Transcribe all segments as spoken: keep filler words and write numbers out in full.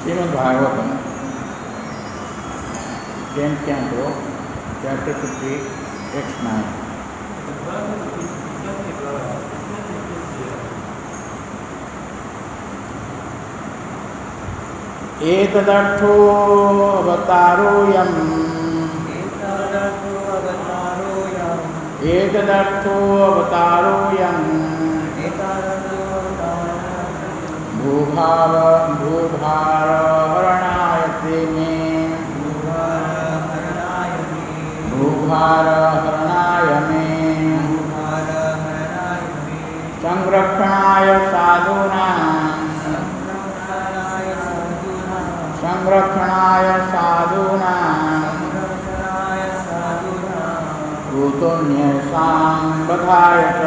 Shrimad Bhagavatam tenth canto chapter fifty text nine. एतदर्थो अवतारोऽयम् एतदर्थो अवतारोऽयम् भूभाव भूभारहरणाय ते मे भूभारहरणाय मे संरक्षणाय साधूनां संरक्षणाय साधूनां भूतोऽन्येषां वधाय च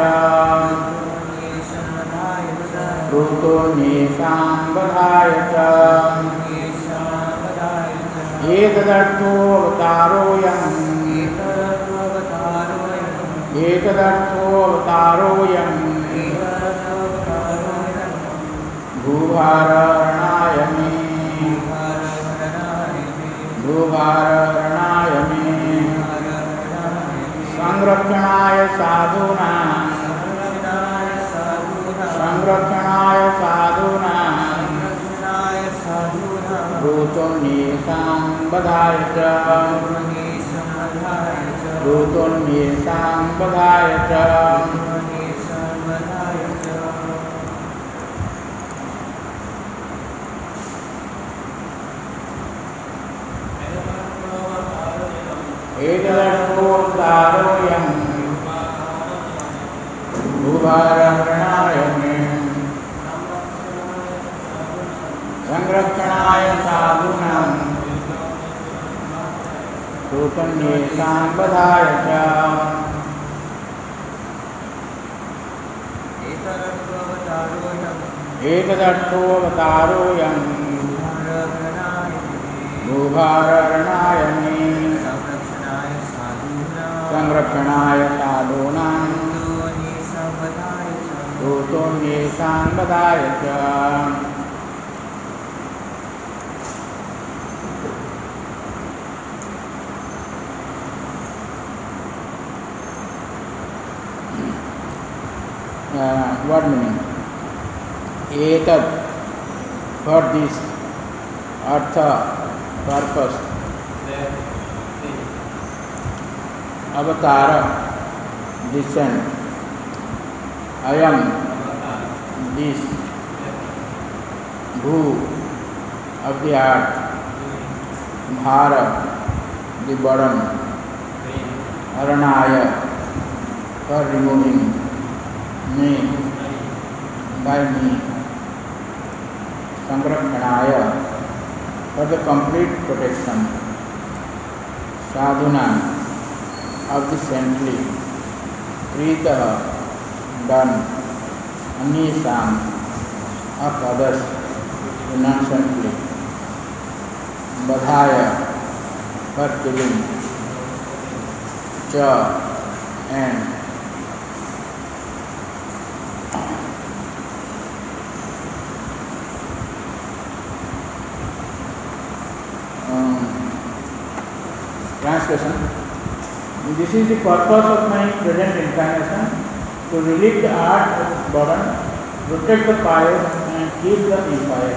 भूतोऽन्येषां वधाय च एतदर्थो अवतारोऽयम् एतदर्थो अवतारोऽयम् भूभारहरणाय मे भूभारहरणाय मे संरक्षणाय साधूनां संरक्षणाय साधूनां भूतोऽन्येषां वधाय च भूतोऽन्येषां वधाय च एतदर्थो अवतारोऽयम् भूभारहरणाय मे संरक्षणाय साधूनां भूतोऽन्येषां वधाय च एतदर्थो अवतारोऽयम् भूभारहरणाय मे संरक्षणाय साधूनां भूतोऽन्येषां वधाय च word meaning. Etad, for this, artha, purpose. Avatara, descent. Ayam, this. Bhu, of the earth. Bhara, the burden. Haranaya, for removing. Me, by me. Sanrakhanaya, for the complete protection. Sadhuna, of the saintly. Prita, done. Anisam, of others, innocently. Badhaya, for killing. Cha, and. Translation. This is the purpose of my present incarnation, to relieve the earth of its burden, protect the pious and keep the impious.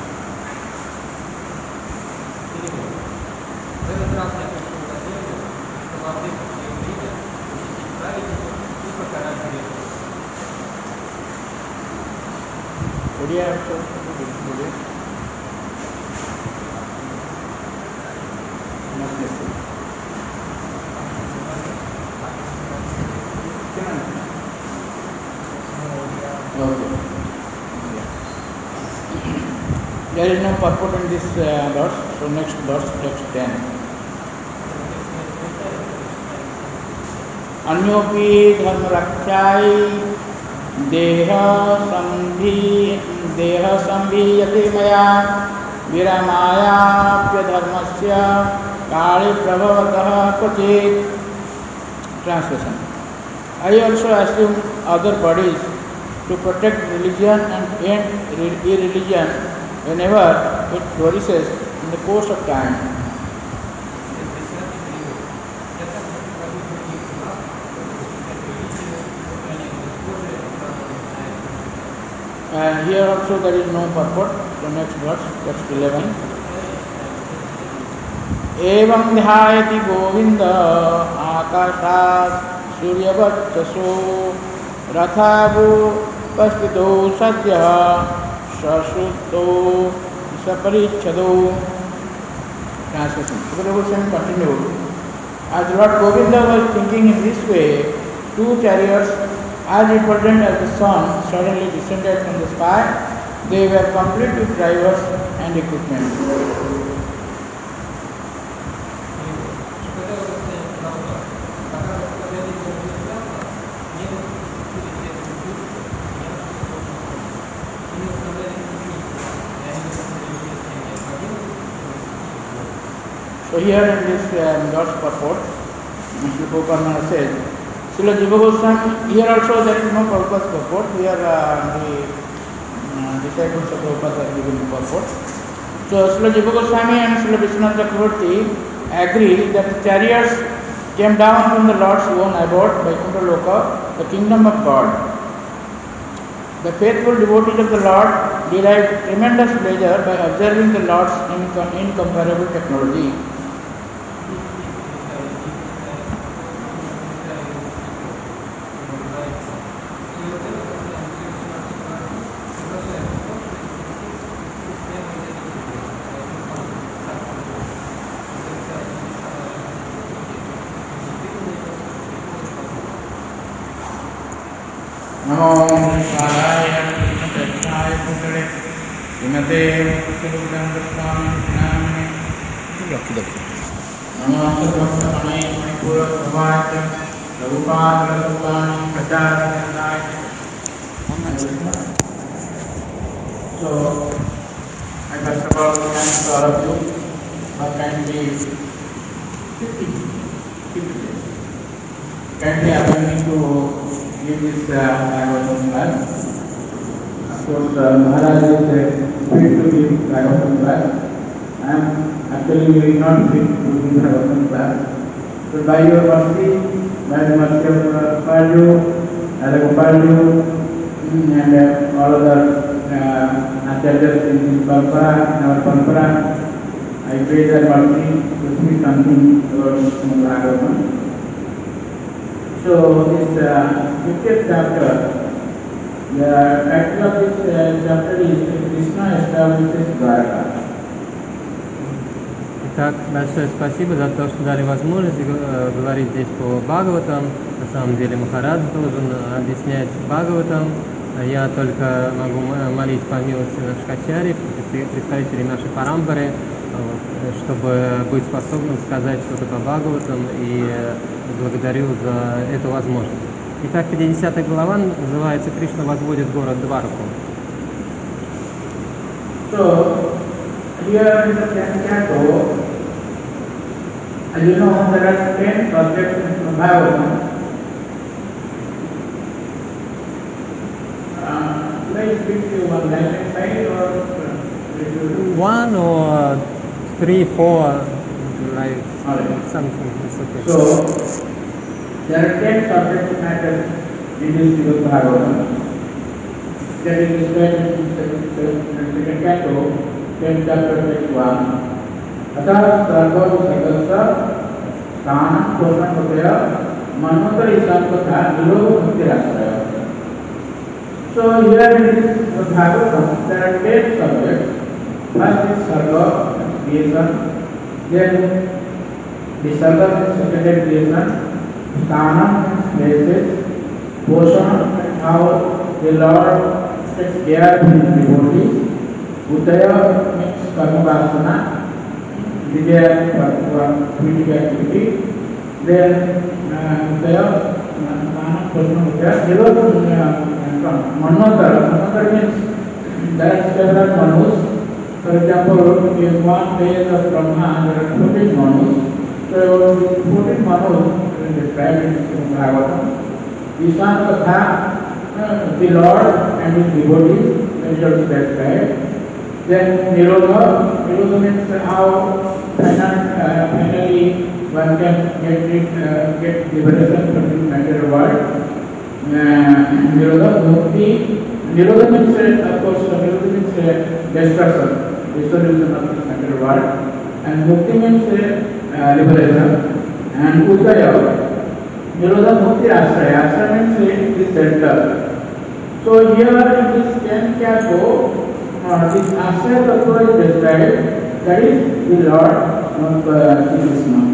Odia There is no purport in this uh, verse, so next verse, text ten. अन्योपि धर्मरक्षाय देह संधि देह संभीयते मया विरमायाप्यधर्मस्य काले प्रभवतः क्वचित्. Translation. I also assume other bodies to protect religion and end irreligion whenever it flourishes in the course of time. And here also there is no purport. The next verse, text eleven. एवं ध्यायति गोविंद आकाशात् सूर्यवत्ससो रथावुपस्थितो सद्यः सश्रुतो सपरिच्छदो. Translation. The devotion continued. As Lord Govinda was thinking in this way, two chariots, as important as the sun, suddenly descended from the sky. They were complete with drivers and equipment. So here in this um, God's purport, Mister Gopalmana says, Srila Jiva Goswami, here also there is no purpose purport, here uh, the uh, disciples of Prabhupada are giving the purport. So Srila Jiva Goswami and Srila Vishwanath Chakravarti agree that the chariots came down from the Lord's own abode by Kundaloka, the kingdom of God. The faithful devotees of the Lord derived tremendous pleasure by observing the Lord's incom- incomparable technology. Namo Vishwaya Krishna Putale Srimate Bhaktivedanta Swami Namane Namo Sarvapramai Manipura Bhavaya Prabhupada Prabhupada Prachara. So, I first of all thank all of you for kindly kindly allowing me to give this Bhagavatam class. Of course, uh, Maharaj is uh, free to give Bhagavatam class. I am actually very not free to give Bhagavatam class. So by your mercy, by the mercy of uh, Palu, Radha Gopalu, and uh, all other uh, acharyas in this Parampara, in our Parampara, I pray their mercy to speak something about Srimad Bhagavatam. So this uh, fiftieth chapter, the title of this uh, chapter is Krishna establishes Dwaraka. Итак, большое спасибо за то, что дали возможность э, говорить здесь по Бхагаватам. На самом деле Махарадж должен объяснять Бхагаватам. Я только могу молить по милости наших ачарьев, представителей нашей парампары, чтобы быть способным сказать что-то по Бхагаватам, и благодарю за эту возможность. Итак, пятидесятая глава называется «Кришна возводит город Двараку». So, here in the tenth canto, as you know, there are ten subjects in Bhagavatam. Uh, should I speak to one left side or uh, one or three, four, like right. something. It's okay. So, there are ten subject matters in this Srimad Bhagavatam. That is described in the second canto, tenth chapter, text one. Atha sarva sarvasya sthanam poshanapaya manvantara ishankatha niroga bhaktirashraya. So here in this Bhagavatam, there are ten subjects. First is sarva, creation. Then the sarva is secondary creation. Sthanam means places. Poshan, how the Lord takes care of his devotees. Udaya means karma vasana. Vijaya for creative activity. Then Udaya, Sthanam, Poshan, Udaya. Niroga from Manvantara. Manvantara means there are several manus. For example, in one phase of Brahma, there are fourteen manus. So, fourteen manus are described in Bhagavatam. Ishankatha, uh, the Lord and his devotees, is also described. Then Nirodha, Nirodha means how final, uh, finally one can get it, uh, get liberation from this material world. Uh, Nirodha, Mukti, Nirodha means, uh, of course, Nirodha means uh, destruction, dissolution of this material world. And Mukti means uh, liberation. And Udaya, Nirodha Mukti Ashraya, Ashraya means this center. So here in this tenth canto, uh, this Ashraya Tattva is described, that is the Lord of uh, Sri Krishna.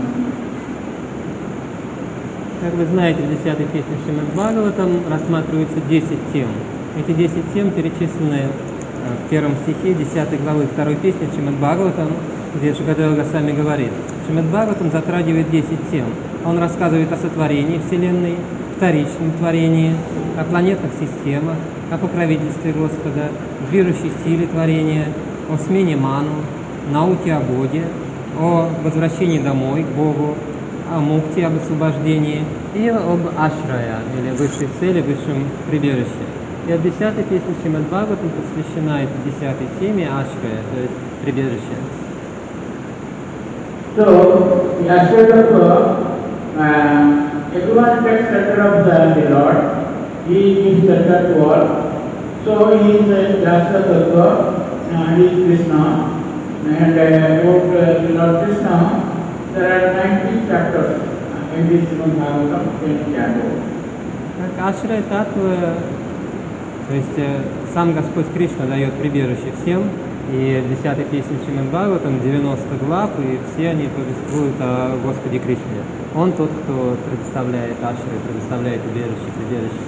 Как вы знаете, в десятой песне Шримад Бхагаватам рассматриваются десять тем. Эти десять тем перечислены в первом стихе десятой главы второй песни Шримад Бхагаватам, где Шукадева Госвами говорит: Шримад Бхагаватам затрагивает десять тем. Он рассказывает о сотворении Вселенной, вторичном творении, о планетных системах, о покровительстве Господа, движущей силе творения, о смене ману, науке о Боге, о возвращении домой к Богу, о мукте, об освобождении и об ашрая, или высшей цели, высшем прибежище. И от десятой песни Шримад Бхагаватам посвящена этой десятой теме ашрая, то есть прибежище. So, the Ashraya Tattva, uh, everyone takes shelter of the, the Lord. He gives shelter to all. So he is the Ashraya Tattva, uh, he is Krishna. And uh, about uh, the Lord Krishna, there are nineteen chapters in this Srimad Bhagavatam, tenth canto. Как ашрая татва, то есть сам Господь Кришна дает прибежище всем, и в десятой песне Шримад Бхагаватам девяносто глав, и все они повествуют о Господе Кришне. Он тот, кто предоставляет ашры, предоставляет убежище, прибежище.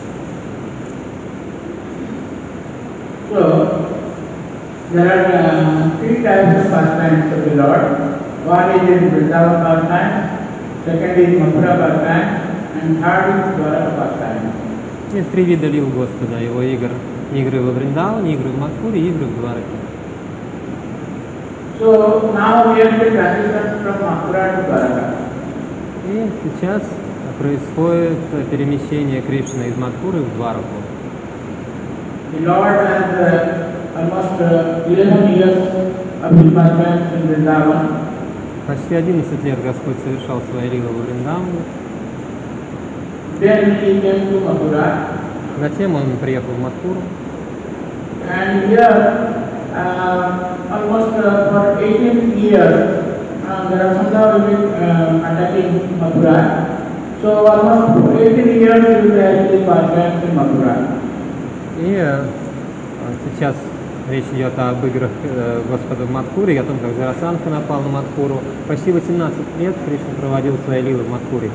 So, there are uh, three types of pastimes of the Lord. One is in Vrindavan pastime, second is Mathura pastime, and third is Dwaraka pastime. Есть три вида лил Господа, его игр. Игры во Вриндаване, игры в Мадхуре, игры в Двараке. So now we are in the transition from Mathura to Dwaraka. И сейчас происходит перемещение Кришны из Мадхуры в Двараку. The Lord has uh, almost uh, eleven years of his pastimes in Vrindavan. Почти одиннадцать лет Господь совершал свои лилы во Вриндаване. Then he came to Mathura. Затем он приехал в Мадхуру. And here, uh, almost uh, for eighteen years, uh, there are some will uh, attacking Mathura. So almost for eighteen years he will actually pastimes in Mathura. И э, сейчас речь идет об играх э, Господа в Мадхуре, о том, как Джарасандха напал на Мадхуру. Почти восемнадцать лет Кришна проводил свои лилы в Мадхуре.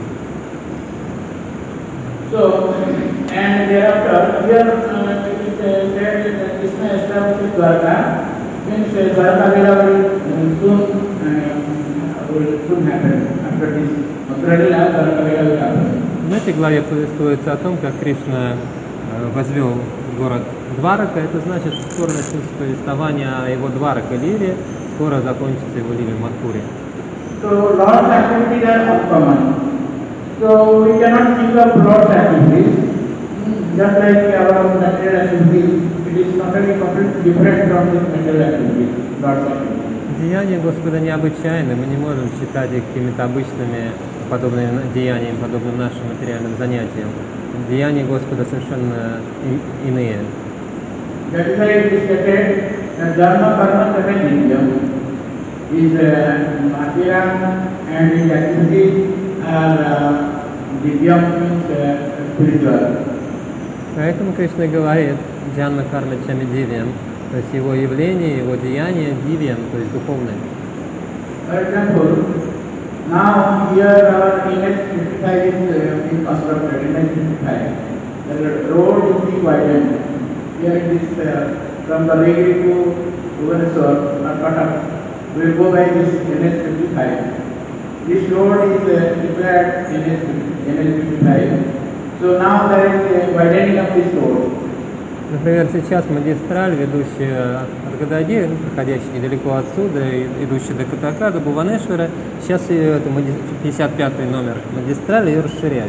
So, and thereafter, here uh, it is uh, said that Krishna established Dwaraka, means uh, Dwaraka Lila will soon, uh, will soon happen after this. Mathura Lila, Dwaraka Lila will happen. В этой главе повествуется о том, как Кришна возвел город Дварака. Это значит, что скоро начнется повествование о его Дварака Лиле, скоро закончится его лиле в Мадхуре. So Lord's activities are uncommon. So we cannot think of Lord's activities just like our material activities. It is totally completely different from this material activities, Lord's activities. Деяния Господа необычайны, мы не можем считать их какими-то обычными, подобными деяниями, подобным нашим материальным занятиям. Деяния Господа совершенно иные. That is why it is stated that Dharma Karma Samadhyam is material and his activities are uh, divyam, means uh, spiritual. Поэтому Кришна говорит Джанма Карма Чами Дивьям, то есть его явление, его деяния дивьям, то есть духовное. For example, now here our image fifty-five is uh, being constructed, image fifty-five. The road is being widened. Here it is uh, from Kalagiri to Bhubaneswar or Cuttack. We will go by this N H fifty-five. This road is uh, prepared N H fifty-five. So now there is a widening of this road. Например, сейчас магистраль, ведущая от Гадади, проходящая недалеко отсюда, идущая до Катака, до Бхуванешвара, сейчас ее, это пятьдесят пятый номер магистрали, ее расширяют.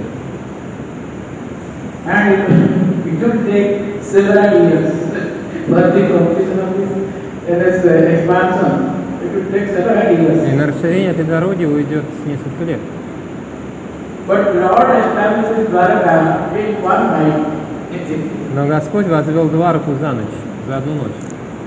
And it, it will take several years for the completion of this in its uh, expansion, it will take several И years. на расширение этой дороги уйдет несколько лет. But Lord establishes Dwaraka in one night. Но Господь возвел Двараку за ночь, за одну ночь.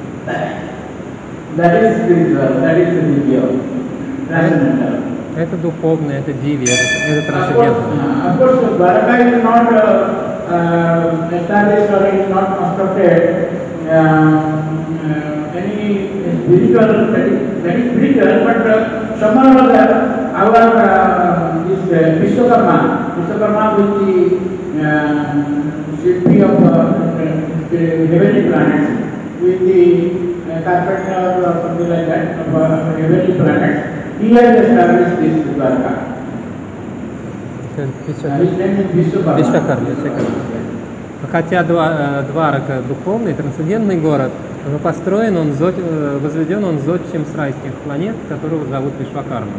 That is spiritual, that is spiritual, transcendental. Это духовное, это дивья, это, это Of course, трансцендентное. uh, of course, Dwaraka is not uh, uh, established or is not constructed uh, uh, any spiritual, very, very spiritual, but uh, somehow or other, our uh, this uh, Vishwakarma, Vishwakarma with the uh, shifting of uh, the heavenly planets, with the uh, carpenter or something like that of uh, heavenly planets, he has established this Dwaraka. Uh, his name is Vishwakarma. Вишвакарма, Вишвакарма. Хотя Два- Дварака духовный, трансцендентный город, но построен он, зод- э, возведен он зодчим с райских планет, которого зовут Вишвакарма.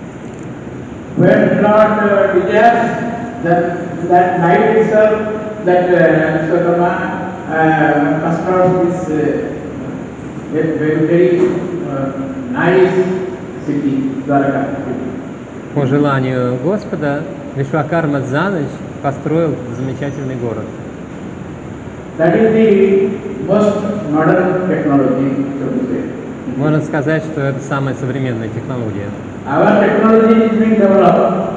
When Lord uh, desires that, that night itself, that uh, Vishwakarma uh, constructs this uh, very, very uh, nice city, Dwaraka city. По желанию Господа, Вишвакарма за ночь построил замечательный город. That is the most modern technology, so to say. Можно сказать, что это самая современная технология. Our technology is being developed,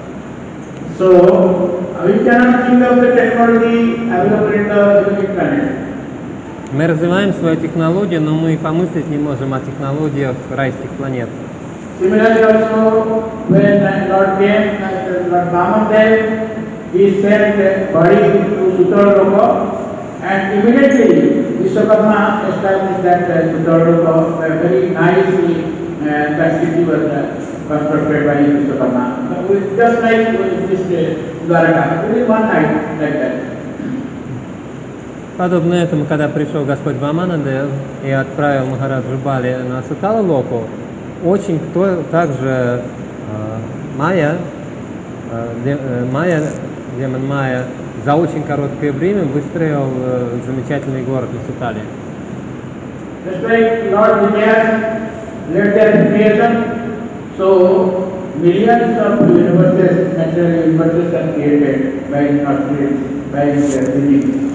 so we cannot think of the technology available in the heavenly planet. Мы развиваем свою технологию, но мы и помыслить не можем о технологиях райских планет. Similarly also, when Lord came, uh, Lord Vamandev, he sent a body to Sutarloka, and immediately Vishwakarma established that uh, Sutarloka, a very nicely, uh, that city was uh, constructed by Vishwakarma. So, with- just like with this uh, Dwaraka, within one night, like that. Подобно этому, когда пришел Господь Ваманадев и отправил Махараджу Бали на Сутала Локу, очень кто также э, Майя, э, де- э, Майя, демон Майя, за очень короткое время выстроил э, замечательный город на Сутале. Just like Lord Vijaya led their creation, so millions of universes, natural universes are created by his auspices, by his uh, teachings.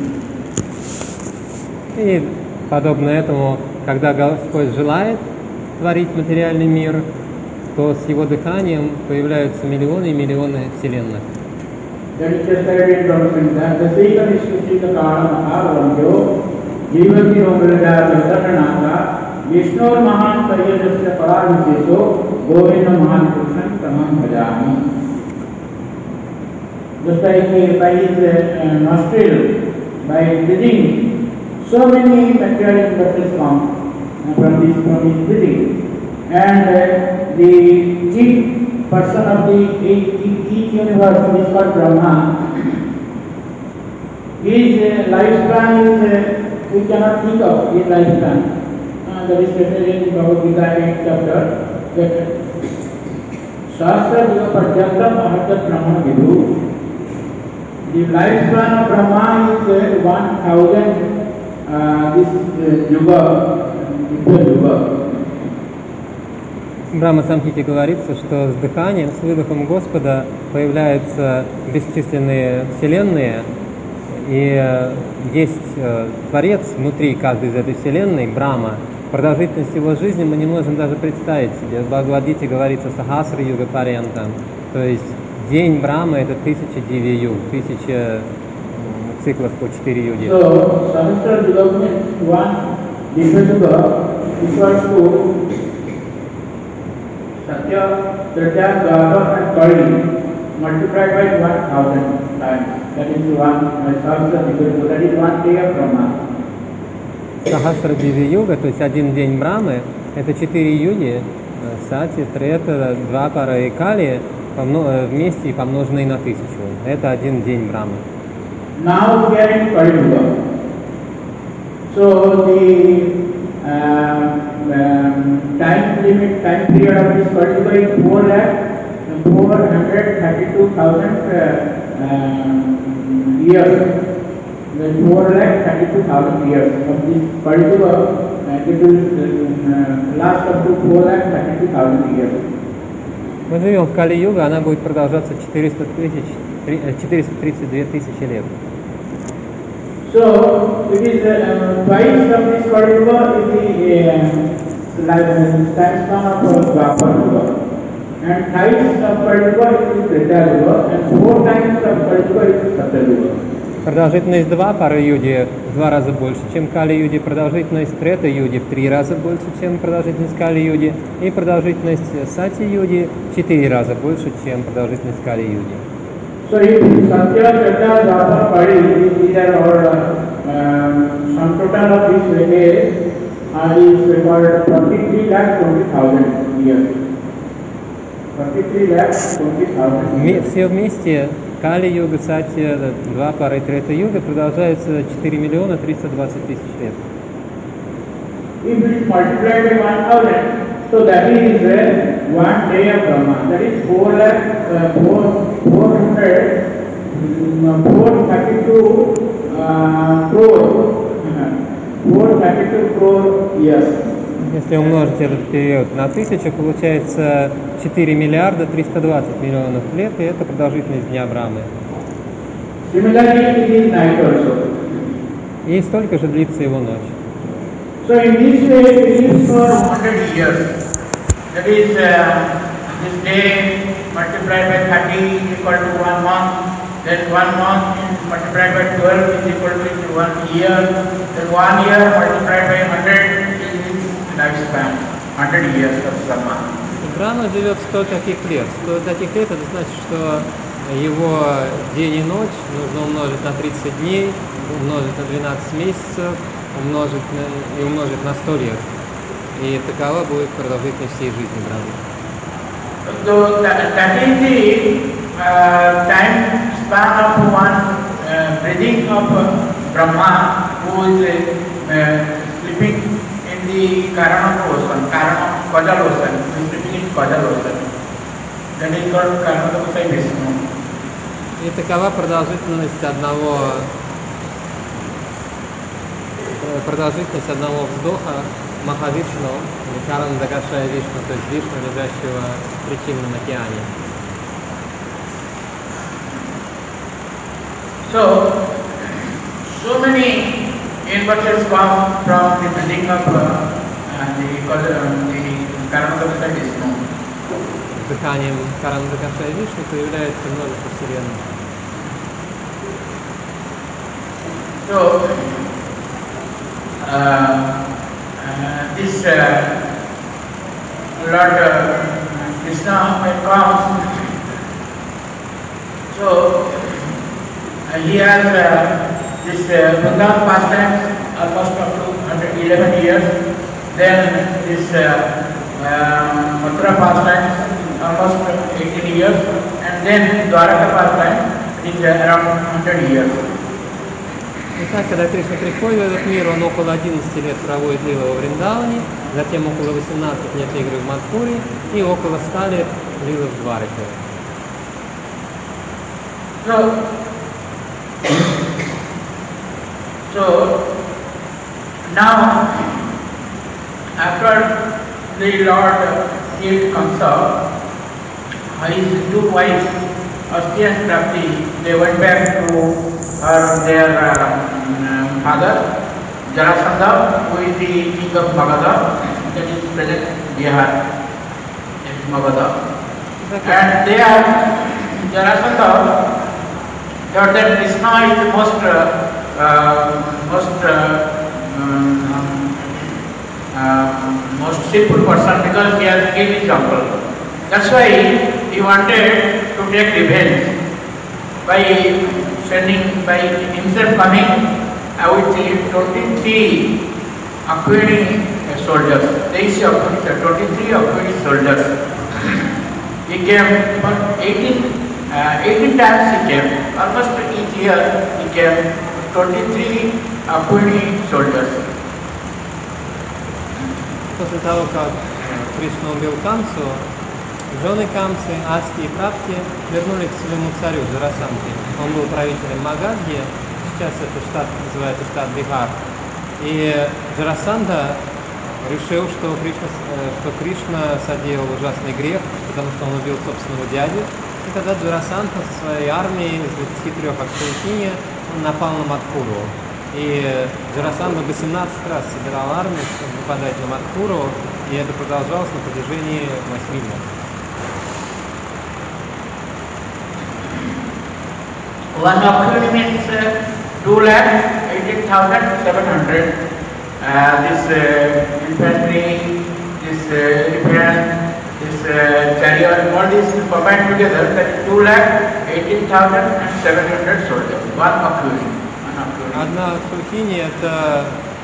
И подобно этому, когда Господь желает творить материальный мир, то с его дыханием появляются миллионы и миллионы вселенных. That is just like in Brahma the Sika Vishnushika Kala Maharavamyo, Jivati Obrada Vedakanaka, Vishnu Mahan Pariyadasya Paraviseso, Govinda Mahan Krishnan Tamam Bhajami. Just like uh, by his uh, nostril, by breathing, so many material universes come uh, from this from his breathing, and uh, the each person of the each, each universe is called Brahma. His uh, lifespan is uh, we cannot think of his lifespan. Uh, that is stated in Bhagavad Gita eighth chapter. That Shastra Yuga Parjantam Ahatat Brahma Vidhu. The lifespan of Brahma is uh, one thousand. Uh, this uh, yuga, Yuga yuga. Брахма Самхите говорится, что с дыханием, с выдохом Господа появляются бесчисленные вселенные, и э, есть э, Творец внутри каждой из этой вселенной, Брахма. Продолжительность его жизни мы не можем даже представить себе. В Бхагавад-гите говорится Сахасра Юга Парьянтам, то есть день Брахмы это тысяча диви юг, тысяча циклов по четыре юги. So, Sahasra Yuga means one Diva Yuga equals to Satya, Trita, Dwapar and Kali multiplied by one thousand times. That is one uh, Sahasra Yuga Yuga. That is one day of Brahma. Сахасра Диви Юга, то есть один день Брамы, это четыре юги, Сати, Трета, Двапара и Кали помно- вместе и помноженные на тысячу. Это один день Брамы. Now we are in Kali Yuga. So the um, um, time limit, time period of this Kali Yuga is four lakh four hundred thirty-two thousand uh, um, years. The four lakh thirty-two thousand years of this Kali Yuga uh, it will uh, last up to four lakh thirty-two thousand years. Мы живем в Кали-юга, она будет продолжаться четыреста тысяч, четыреста тридцать две тысячи лет. So it is uh, twice of this Kali Yuga is the uh, time span of Dwapar Yuga, and thrice of Kali Yuga is the Treta Yuga, and four times of Kali Yuga is the Satya Yuga. Продолжительность Двапара-юги в два раза больше, чем Кали-юги, продолжительность Трета-юги в три раза больше, чем продолжительность Кали-юги, и продолжительность Сати-юги в четыре раза больше, чем продолжительность Кали-юги. So if Satya, Treta, Dwapar, Kali, these are all uh, sum total of this age uh, is called forty-three lakh twenty thousand years. forty-three lakh twenty thousand. Все вместе Кали-юга, Сатья, Двапара и Трета-юга продолжается четыре миллиона триста двадцать тысяч лет. If it is multiplied by one thousand, so that is uh, one day of Brahma. That is four lakh, uh, four, four hundred, um, four thirty-two uh, crore, four thirty-two crore years. Если умножить этот период на тысячу, получается четыре миллиарда триста двадцать миллионов лет, и это продолжительность Дня Брамы. Similarly, it is night also. И столько же длится его ночь. So in this way, it is for one hundred years. That is, uh, this day multiplied by thirty is equal to one month. Then one month multiplied by twelve is equal to one year. Then one year multiplied by one hundred is lifespan. one hundred years of Brahma. Брахма живет сто таких лет. сто таких лет, это значит, что его день и ночь нужно умножить на тридцать дней, умножить на двенадцать месяцев, умножить на, и умножить на сто лет. И такова будет продолжительность всей жизни Брамы. So that, that is the uh, time span of one uh, breathing of uh, Brahma, who is uh, sleeping in the Karana ocean, Karana Kajal ocean, who is sleeping in Kajal ocean. That is called Karana Vishnu. И такова продолжительность одного продолжительность одного вздоха Махавишну, Карандагашая Вишну, то есть Вишну, лежащего в причинном океане. So, so many universes come from the building of uh, the, the Karandagashaya Vishnu. Дыханием Карандагашая Вишну появляется множество вселенных. So, uh, uh, this uh, Lord uh, Krishna comes, so uh, he has uh, this uh, Vrindavan pastimes almost up to one hundred eleven years, then this uh, uh, Mathura pastimes almost eighteen years, and then Dwaraka pastime is uh, around one hundred years. Итак, когда Кришна приходит в этот мир, он около одиннадцати лет проводит лилу во Вриндаване, затем около восемнадцати лет игры в Мадхуре и около ста лет лилы в Двараке. So, so now after the Lord Shiva comes out, his two wives, Asti and Prapti, they went back to her, their uh, father, Jarasandha, who is the king of Magadha, that is present Bihar, in Magadha. And they are, Jarasandha, that that Krishna is the most, uh, uh, most, uh, um, uh, most sinful person because he has killed his uncle. That's why he wanted to take revenge by sending, by himself coming uh, with twenty-three Akwini soldiers. There is twenty-three Akwini soldiers. He came for eighteen, uh, eighteen times he came. Almost each year he came, twenty-three Akwini soldiers. После того, как Кришна убил Камсу, жены Камсы, Асти и Прапти вернулись к своему царю Джарасандхе. Он был правителем Магадхи, сейчас этот штат называется штат Бихар. И Джарасандха решил, что Кришна, э, что Кришна соделал ужасный грех, потому что он убил собственного дядю. И тогда Джарасандха со своей армией из двадцати трёх Акшаутини напал на Мадхуру. И Джарасандха восемнадцать раз собирал армию, чтобы нападать на Мадхуру, и это продолжалось на протяжении восьми лет. One Akshuni means uh, two lakh eighteen thousand seven hundred. Uh, this uh, infantry, this uh, elephant, this uh, chariot, all these combined together, that is two lakh eighteen thousand seven hundred soldiers. One Akshuni. Одна Акшаутини – это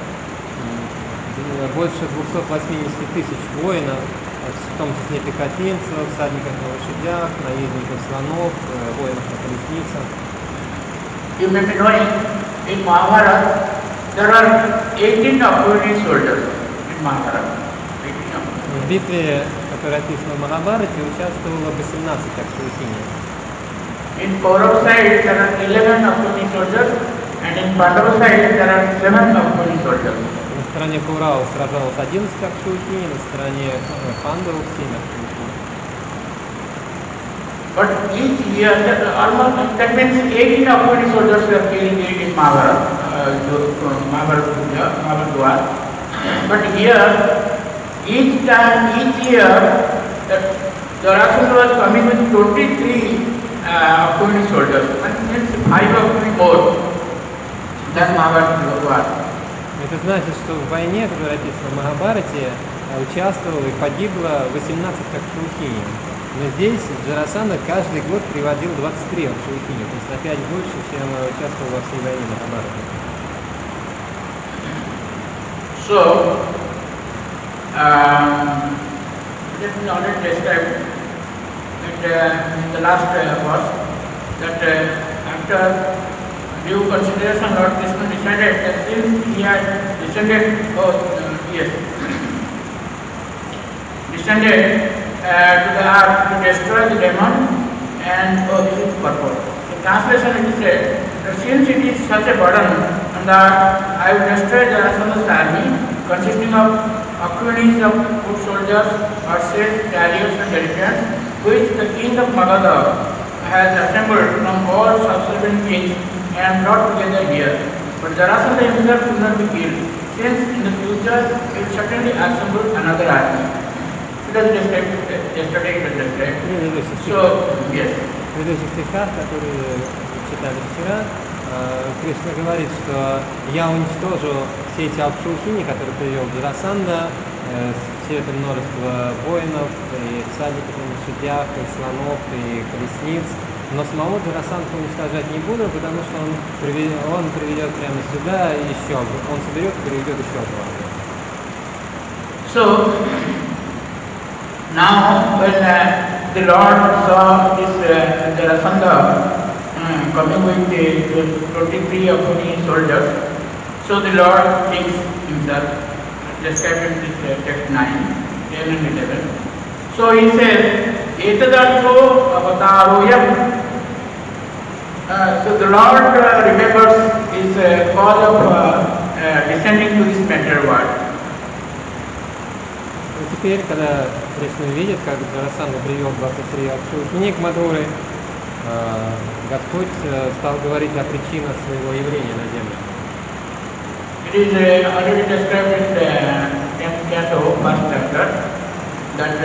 больше двухсот восьмидесяти тысяч воинов, в том числе пехотинцев, всадников на лошадях, наездников слонов, воинов на колесницах. You may be knowing, in Mahabharata, there are eighteen Akshuni soldiers in Mahabharata. В битве, которая описана в Махабхарате, участвовало восемнадцать Акшаутини. In Kaurav side, there are eleven Akshuni soldiers, and in Pandava side, there are seven Akshuni soldiers. На стороне Каурава сражалось одиннадцать Акшаутини, на стороне Пандавов семь Акшаутини. But each year, that almost that means eighteen Akshuni soldiers were killed in Mahabharata, uh, Mahabharata, Mahabharata. But here, each time, each year, that Jarasandha was coming with twenty-three uh, Akshuni soldiers, and means five Akshuni more than Mahabharata was. Это значит, что в войне, которая описана в Махабхарате, участвовало и погибло восемнадцать Акшаутини. Но здесь Джарасандха каждый год приводил двадцать три Акшаутини, то есть на пять больше, чем участвовал во всей войне Махабхараты. So, um, let me already describe that uh, in the last uh, verse that uh, after due consideration Lord Krishna decided that since he had descended, oh uh, yes, descended uh, to the earth to destroy the demon, and oh, this is purpose. The translation it is said that since it is such a burden, and that I will destroy the Jarasandha's army consisting of Akshunis of foot soldiers, horses, chariots and elephants, which the king of Magadha has assembled from all subsequent kings and brought together here. But Jarasandha himself could not be killed, since in the future he will certainly assemble another army. It was described yesterday, it was described. So, yes. В предыдущих стихах, которые читали вчера, Кришна говорит, что я уничтожу все эти Акшаутини, которые привел Джарасандха, все это множество воинов, и всадников на лошадях, и слонов, и колесниц. Но самого Джарасандха уничтожать не буду, потому что он приведет, он приведет прямо сюда еще, он соберет и приведет еще одну армию. So, now when uh, the Lord saw this uh, Jarasandha uh, coming with the twenty-three Akshuni soldiers, so the Lord thinks himself, described in this uh, text nine, ten and eleven. So he says, Etadartho avataroyam. Uh, so the Lord uh, remembers his uh, cause of uh, uh, descending to this matter world. Теперь, когда Кришна видит, как Джарасандха привел двадцать три Акшаутини к Мадхуре, Господь стал говорить о причинах своего явления на земле. It is uh, already described in the tenth canto, first chapter, that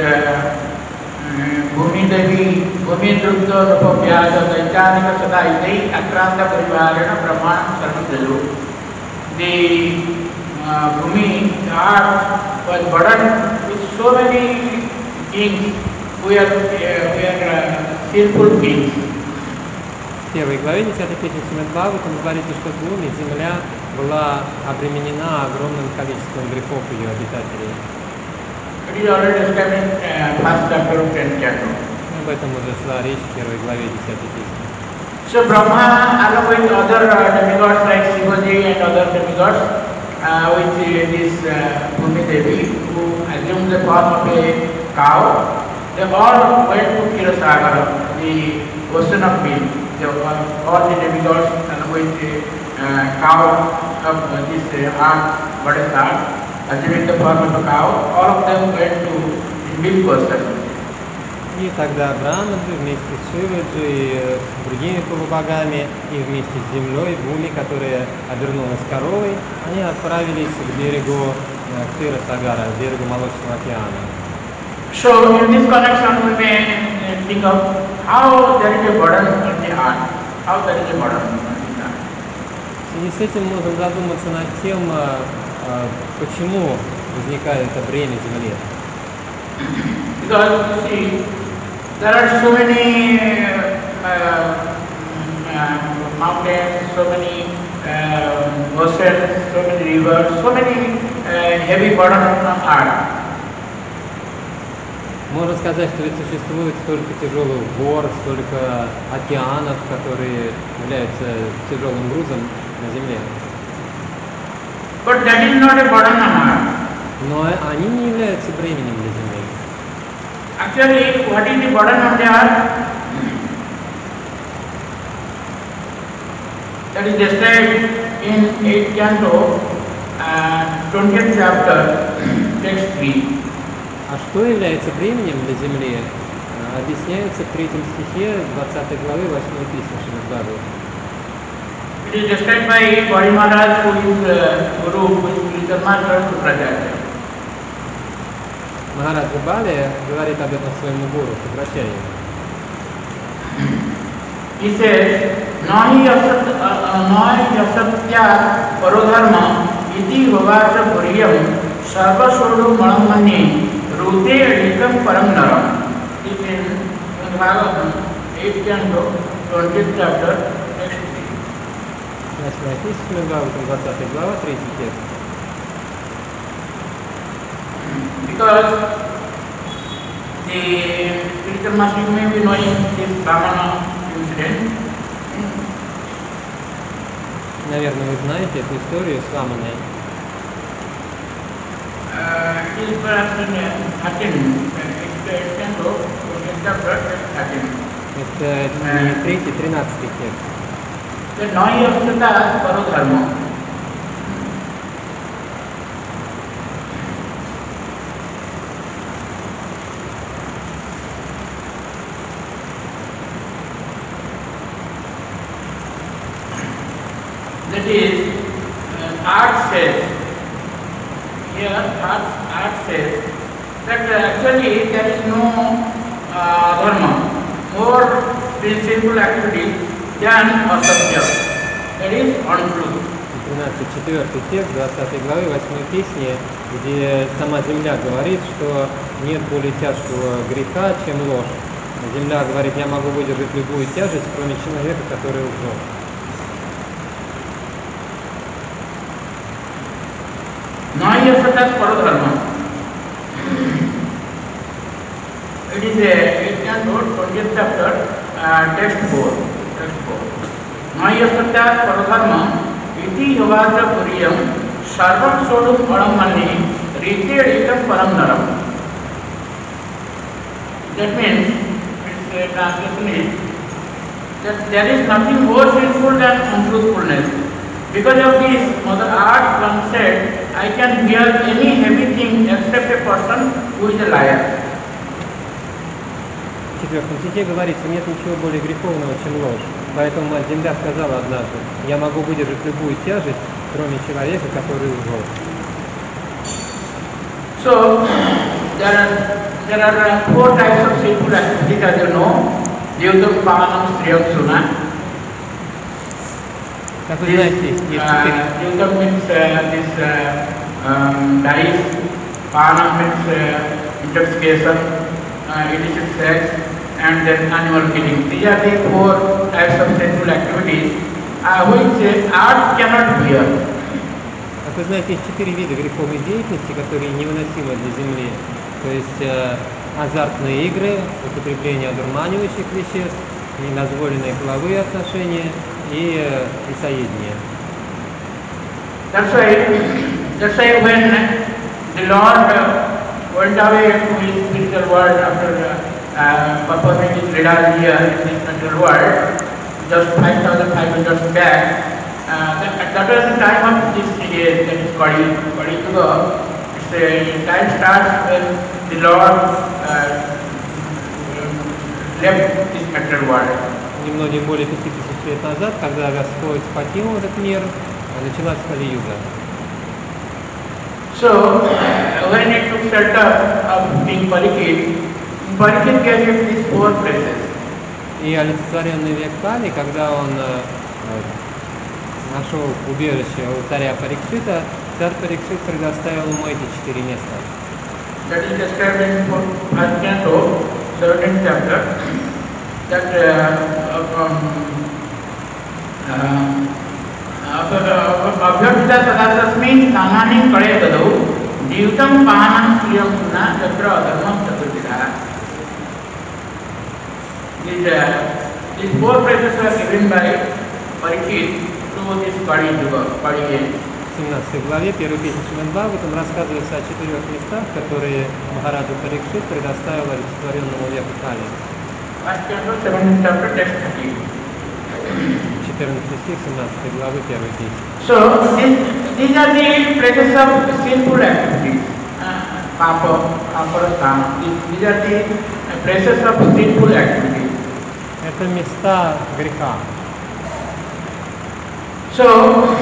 Bhumi Devi, Bhumi Drupta Rupa Vyasa Daichanika Sadaitai Akranta Parivarana Brahmanam Sarvadelu. The uh, Bhumi, the earth, was burdened with so many kings who are, uh, who are uh, sinful kings. В первой главе десятой песни Шримад-Бхагаватам говорится, что Бхуми, земля, была обременена огромным количеством грехов ее обитателей. It is already described in uh, first chapter of tenth canto. Об этом уже шла речь в первой главе десятой песни. So Brahma, along with other uh, demigods like Shivaji and other demigods, uh, with uh, this uh, Bhumi Devi, who assumed the form of a cow, they all went to Kshetrasagara, the ocean of milk. They, uh, all the demigods, along with the uh, cow of uh, this uh, earth, goddess earth, assuming the form of a cow, all of them went to the milk person. И тогда Авраам вместе с Шиваджи и с другими полубогами, и вместе с землей, Буми, которая обернулась коровой, они отправились к берегу э, Кхира-Сагара, к берегу Молочного океана. So in this connection we may uh, think of how there is a burden on the earth, how there is a burden on the earth. В связи с этим можно задуматься над тем, э, э, почему возникает это бремя земли. Because you see, there are so many uh, uh, mountains, so many uh, oceans, so many rivers, so many uh, heavy burden on earth. Можно сказать, что ведь существует столько тяжелых гор, столько океанов, которые являются тяжелым грузом на Земле. But that is not a burden on earth. Но они не являются бременем для Земли. Actually, what is the burden on the earth? That is described in eighth canto, uh, twentieth chapter, text three. А что является бременем для Земли, объясняется в третьем стихе двадцатой главы восьмой песни Шримад-Бхагаватам. It is described by Gauri Maharaj, who is uh, Guru, who is spiritual master to Prajapati. Махараджа Бали говорит об этом своему гуру, Шукрачарье. He says, Nahi yasatya parodharma iti bhavacha bhuryam sarva sodu manamani rute adikam param naram. This is in Bhagavatam, eighth canto, twentieth chapter, text three. Восьмая песня Шримад-Бхагаватам, двадцатая глава, третий текст. Because the spiritual master, you may be knowing this Brahmana incident. Наверное, вы знаете эту историю с Ваманой. Uh, it is perhaps in thirteen, it can go to chapter thirteen. Это третий, тринадцатый текст. The Nahi yasatya parodharma. That is, uh, art says, here art, art says that uh, actually there is no uh, dharma, more sinful activity than asatya, that is untruth. тринадцать четвёртый текст двадцатой главы восьмой песни, где сама земля говорит, что нет более тяжкого греха, чем ложь. Земля говорит, я могу выдержать любую тяжесть, кроме человека, который лжет. Nahi yasatya parodharma. It is a eighth canto, twentieth chapter, uh, text four. Text four. Nahi yasatya parodharma iti yavaja puriyam sarvam sodum alamani rite ekam param naram. That means, its translation is that there is nothing more sinful than untruthfulness. Because of this, Mother Earth once said, I can bear any heavy thing except a person who is a liar. В четвертом стихе говорится, нет ничего более греховного, чем ложь. Поэтому Мать Земля сказала однажды, я могу выдержать любую тяжесть, кроме человека, который лжет. So, there are, there are four types of sinful activities, as you know. Yudam, Pavanam, Striyam, Suna. Как вы знаете, есть четыре. Yudam means uh, this uh, um, dice, Pavanam means uh, intoxication, uh, illicit sex, and then animal killing. These are the four types of sinful activities uh, which uh, art cannot bear. Как вы знаете, есть четыре вида греховной деятельности, которые невыносимы для Земли. То есть э, азартные игры, употребление одурманивающих веществ, недозволенные половые отношения и э, мясоедение. That's why, that's why when the Lord uh, went away to his spiritual world after uh, performing his Leela here in this spiritual world, just five thousand five hundred years back, uh, that, that was the time of this age, that is Kali, Kali Yuga. the time starts when the Lord uh, left this material world. Немногим более пяти тысяч лет назад, когда Господь покинул этот мир, началась Кали-юга. So, uh, when it took shelter of King Parikshit, Parikshit gave him these four places. И олицетворенный век Кали, когда он э, нашел убежище у царя Парикшита, царь Парикшит предоставил ему эти четыре места. That is described in first canto, seventeenth chapter. That अभ्यर्थिता तथा तस्मिन् स्थानानि कळे ददौ जीवितं पानं प्रियं न तत्र अधर्मं चतुर्विधः. These these four places were given by Parikshit to this Kali Yuga, Kali age. В семнадцатой главе первой песни Шримад Бхагаватам рассказывается о четырех местах, которые Махараджа Парикшит предоставил олицетворенному веку Кали. First canto, seventeenth chapter, text thirty. четырнадцатый стих семнадцатой главы первой песни. So these, these are the places of sinful activities. Papa, Papa, these are the places of sinful activities. Это места греха. So,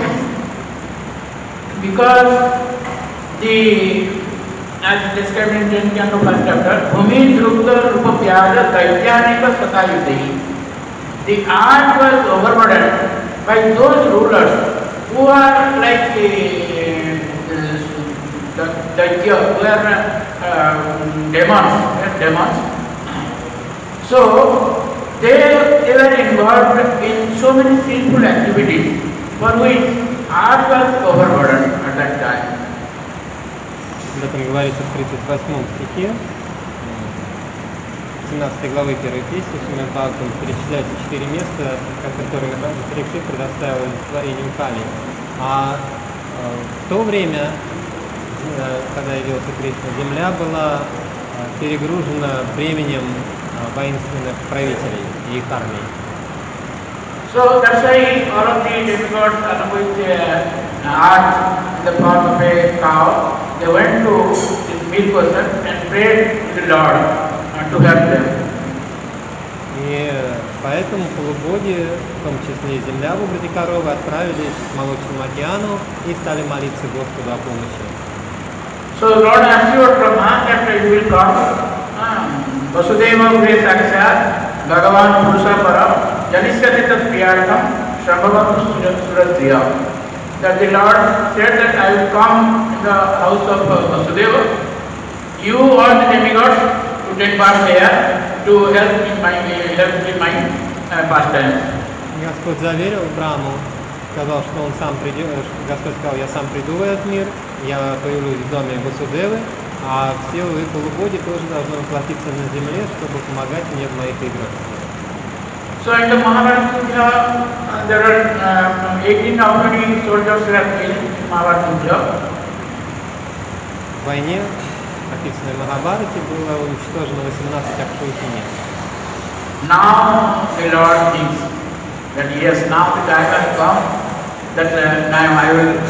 because the, as described in tenth canto first chapter, Bhumi Drupta Rupa Pyaja Daityanika Satayuti, the earth was overburdened by those rulers who are like the, the, the Daitya, who are uh, demons, demons. So, they, they were involved in so many sinful activities for which earth was overburdened at that time. Об этом говорится в тридцать восьмом стихе семнадцатой главы первой песни Шримад Бхагаватам перечисляются четыре места, которые Парикшит предоставил творению Кали. А э, в то время, э, когда явился Кришна, земля была э, перегружена бременем э, воинственных правителей и их армий. So that's why all of the demigods along with uh, art in the form of a cow, they went to this milk person and prayed to the Lord uh, to help them. И поэтому полубоги, в том числе и земля в образе коровы, отправились к Молочному океану и стали молиться Господу о помощи. So Lord assured Brahma that you will come. Vasudeva Gure Sakshat, Bhagavan Purusha Param, Janisyati Tat Priyartham, Shambhavam Suradriya. That the Lord said that I will come in the house of Vasudeva. You all the demigods to take part there to help in my help in my uh, pastime. Господь заверил Браму, сказал, что он сам придет, Господь сказал, я сам приду в этот мир, я появлюсь в доме Васудевы, а все вы полубоги тоже должны воплотиться на земле, чтобы помогать мне в моих играх. So in the Mahabharata Yuddha, uh, there are uh, eighteen already soldiers were killed in Mahabharata Yuddha. В войне, описанной в Махабхарате, было уничтожено восемнадцать Акшаутини. Now the Lord thinks that yes, now the time has come that uh, now I will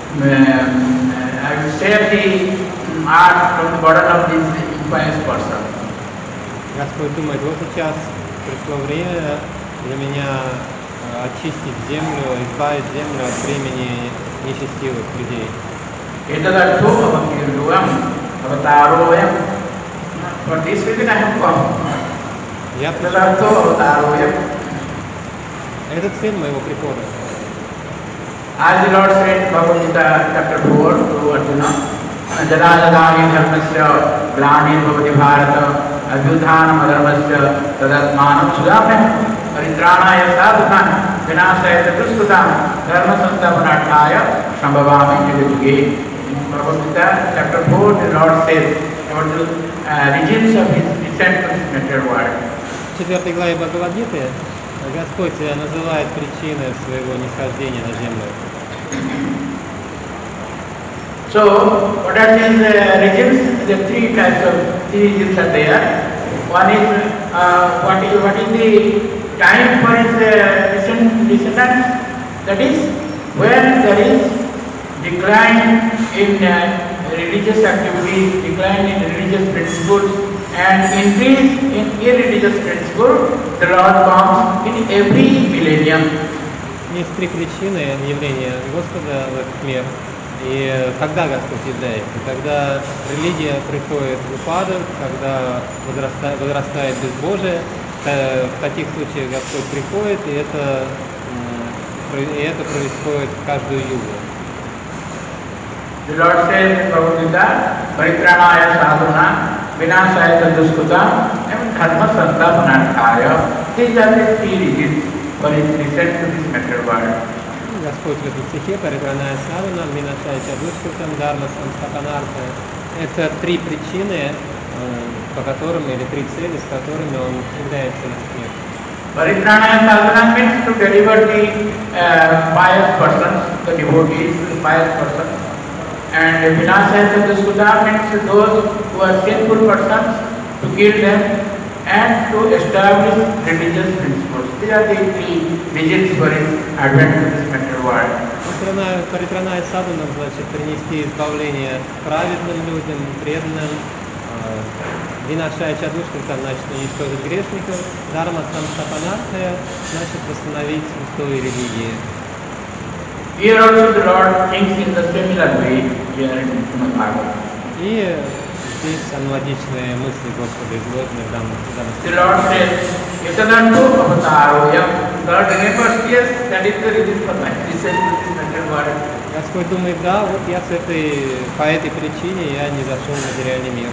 um, I will save the earth from the burden of this impious person. Господь думает, вот сейчас пришло время для меня очистить землю, избавить землю от времени нечестивых людей. Etadatho avakirduam avataroyam. For this reason I have come. Я Etadatho avataroyam. Это цель моего прихода. As the Lord said, Bhagavad Gita chapter four to Arjuna, Jada jadani dharmasya glanir bhavati bharata अभ्युत्थानम अधर्मस्य तदात्मानं सुधाम्यहं परित्राणाय साधुनां विनाशाय दुष्कृतां धर्म संस्थापनार्थाय संभवामि युगे युगे. In Bhagavad Gita chapter four, the Lord says about the uh, regions of His descent from this material world. В четвертой главе Бхагавад-гиты Господь называет причины своего нисхождения на землю. So, what are these uh, regimes? The three types of three regimes are there. One is uh, what is what is the time for his uh, descendants? That is when there is decline in uh, religious activities, decline in religious principles, and increase in irreligious principles, the Lord comes in every millennium. Есть три причины явления Господа в этот мир. И когда Господь является? Когда религия приходит в упадок, когда возрастает, возрастает безбожие, в таких случаях Господь приходит, и это, и это происходит в каждую югу. The Lord says in Bhagavad Gita, Paritranaya sadhuna, vinasaya sadhuskruta, and dharma santapanarthaya. These are the three reasons for his descent to this material world. Господь в этом стихе, Паритранaya sadhuna, vinasaya sadhuskruta, dharma santapanarthaya. Это три причины, по которым, или три цели, с которыми он является в этот мир. Paritranaya sadhana means to deliver the uh, pious persons, the devotees, the pious persons. And vinasaya sadhuskruta means those who are sinful persons, to kill them and to establish religious principles. These are the three reasons for his advent to this material world. Паритранaya sadhana значит принести избавление праведным людям, преданным. Винашая чадушкрита значит уничтожить грешников. Дharma santapanarthaya значит восстановить устои религии. Here also the Lord thinks in the similar way here in Srimad Bhagavatam. И здесь аналогичные мысли Господа изложены в данном случае. The Lord says, Yatadanto avataroyam. God remembers, yes, that is the reason for my descent to this material world. Господь думает, да, вот я с этой, по этой причине я не зашел в материальный мир.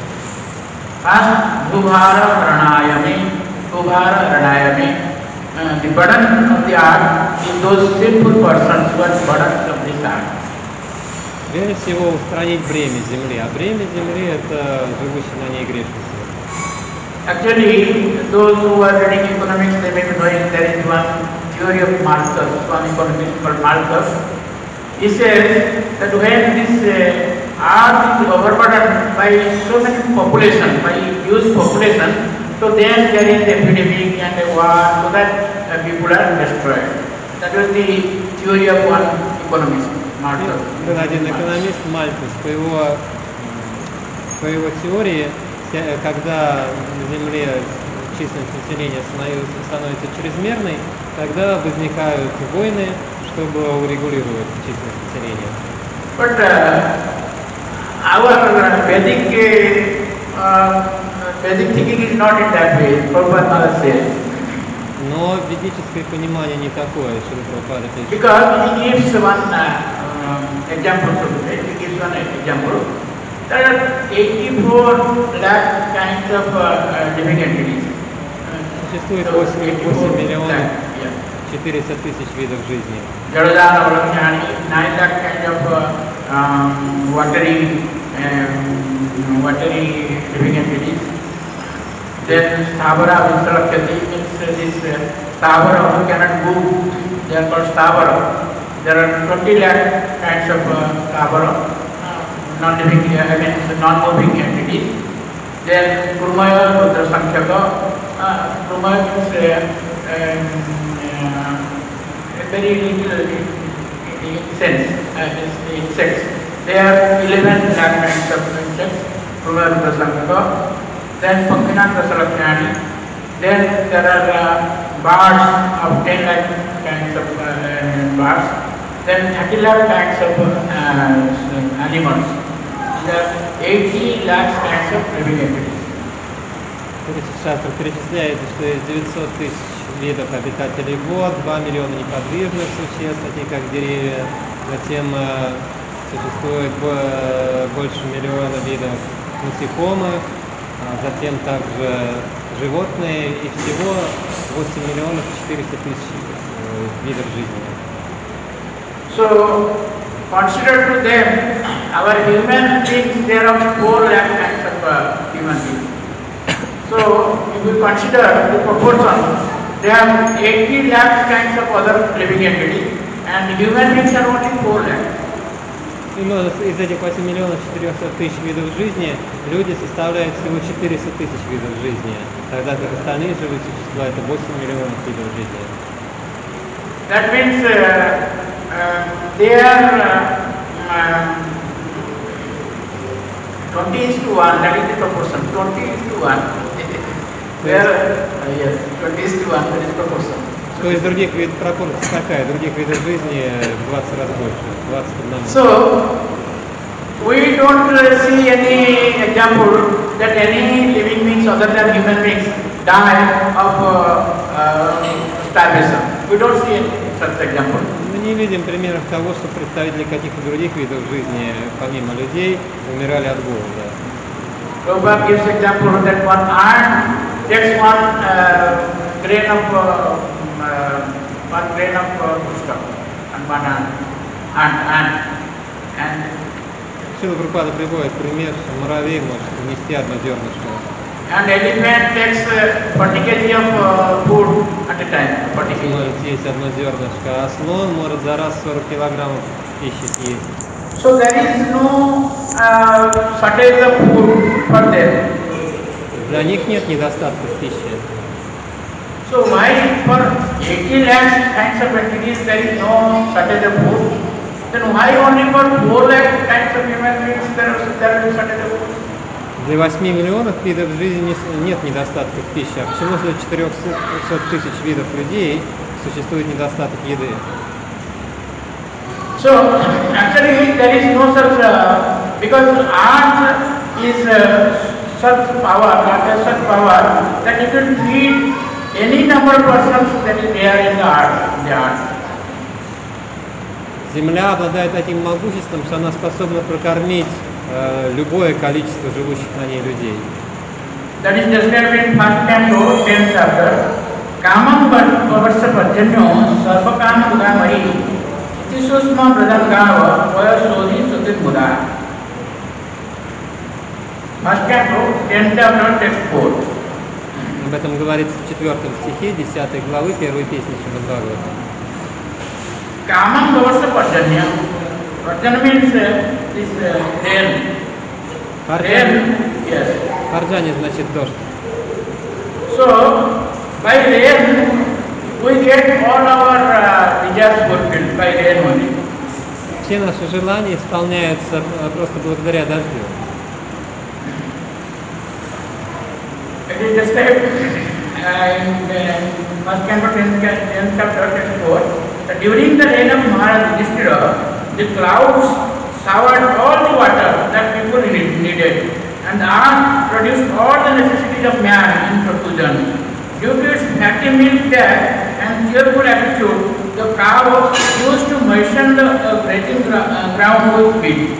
As Bhuvara Ranayami, Bhuvara Ranayami. Uh, the burden of the earth is those sinful persons who are burdens of this earth. Прежде всего устранить бремя земли, а бремя земли это живущие на ней грешники. Actually, those who are reading economics, they may be knowing there is one theory of Malthus, one economist called Malthus. He says that when this uh, earth is overburdened by so many population, by huge population, so then there is epidemic and a war, so that uh, people are destroyed. That was the theory of one economist, Malthus. Был один экономист Мальтус. По его, по его теории, когда на Земле численность населения становится чрезмерной, тогда возникают войны, чтобы урегулировать численность населения. But uh, our Vedic uh, Vedic thinking is not in that way. Prabhupada says. Но ведическое понимание не такое, что Прабхупада пишет. Because he gives one uh, um, example, so to say. He gives one example. There are eighty-four lakh kinds of uh, living entities. Существует восемь миллионов четыреста тысяч видов жизни. Jaradana, Valakshani, nine lakh kinds of uh, um, watery, um, watery living entities. Then Stavara Vinsalakshati means this uh, Stavara who cannot move, they are called Stavara. There are twenty lakh kinds of uh, Stavara, uh, non-living, uh, I mean non-moving entities. Then Kurmaya Rudra Sankhyaga, uh, Kurmaya means uh, um, uh, a very little sense, uh, insects. There are eleven lakh kinds of insects, Kurmaya Rudra Sankhyaga. Then Pankhinatra Salakshani. Then there are uh, birds of ten lakh kinds of uh, birds. Then thirty lakh kinds of uh, animals. There are eighty lakh kinds of living entities. Шастра перечисляет, что есть девятьсот тысяч видов обитателей вод, два миллиона неподвижных существ, такие как деревья. Затем э, существует э, больше миллиона видов насекомых. Затем также животные, и всего восемь миллионов четыреста тысяч видов жизни. So, consider to them, our human beings, there are four lakh kinds of uh, human beings. So, if we consider the proportion, there are eighty lakh kinds of other living entities, and human beings are only four lakh. Именно из этих восьми миллионов четырёхсот тысяч видов жизни люди составляют всего четыреста тысяч видов жизни, тогда как остальные живые существа это восемь миллионов видов жизни. That means uh, uh, they are uh, um, twenty is to one, that is the proportion. twenty is to one. Where, uh, yes, twenty is to one, that is proportion. То есть других видов пропорция такая, других видов жизни в двадцать раз больше, двадцать к одному. So, we don't uh, see any example that any living beings other than human beings die of uh, uh, starvation. We don't see any such example. Мы не видим примеров того, что представители каких-то других видов жизни, помимо людей, умирали от голода. Prabhupada gives example that one ant takes one uh, grain of uh, uh, one grain of uh, foodstuff and one ant, ant, ant, and Шрила Прабхупада приводит пример, что муравей может унести одно зернышко. and elephant takes uh, forty kilograms of uh, food at a time. forty kilograms. Может съесть одно зернышко, а слон может за раз сорок килограммов пищи съесть. So there is no uh, shortage of food for them. Для них нет недостатка в пище. So why for eighty lakhs kinds of entities there is no shortage of food? Then why only for four lakh kinds of human beings there is there is shortage of food? Для восьми миллионов видов жизни нет недостатка в пище. А почему для четырехсот тысяч видов людей существует недостаток еды? So actually there is no such uh, because art is uh, such power, art has such power that you can feed any number of persons that is there in the art. In the art. Земля обладает таким могуществом, что она способна прокормить э, любое количество живущих на ней людей. That is described in first canto, tenth chapter. Kamam Vavarsa Parjanyo Sarva Kama Muda Mari Iti Susma Pradhan Gava Vaya Sodhi Sutit Muda. First canto, tenth chapter, text four. Об этом говорится в четвертом стихе десятой главы первой песни Шримад Бхагаватам. Kamam Vavarsa Parjanya. Parjanya means uh, this uh, rain. Rain, yes. Парджани значит дождь. So, by rain, we get all our uh, desires fulfilled by rain only. Все наши желания исполняются э, просто благодаря дождю. It is described uh, in the first canto, tenth chapter, text four, that during the reign of Maharaj Yudhishthira, the clouds showered all the water that people needed, and the earth produced all the necessities of man in profusion. Due to its fatty milk fat and cheerful attitude, the cow used to moisten the uh, grazing uh, ground with feet.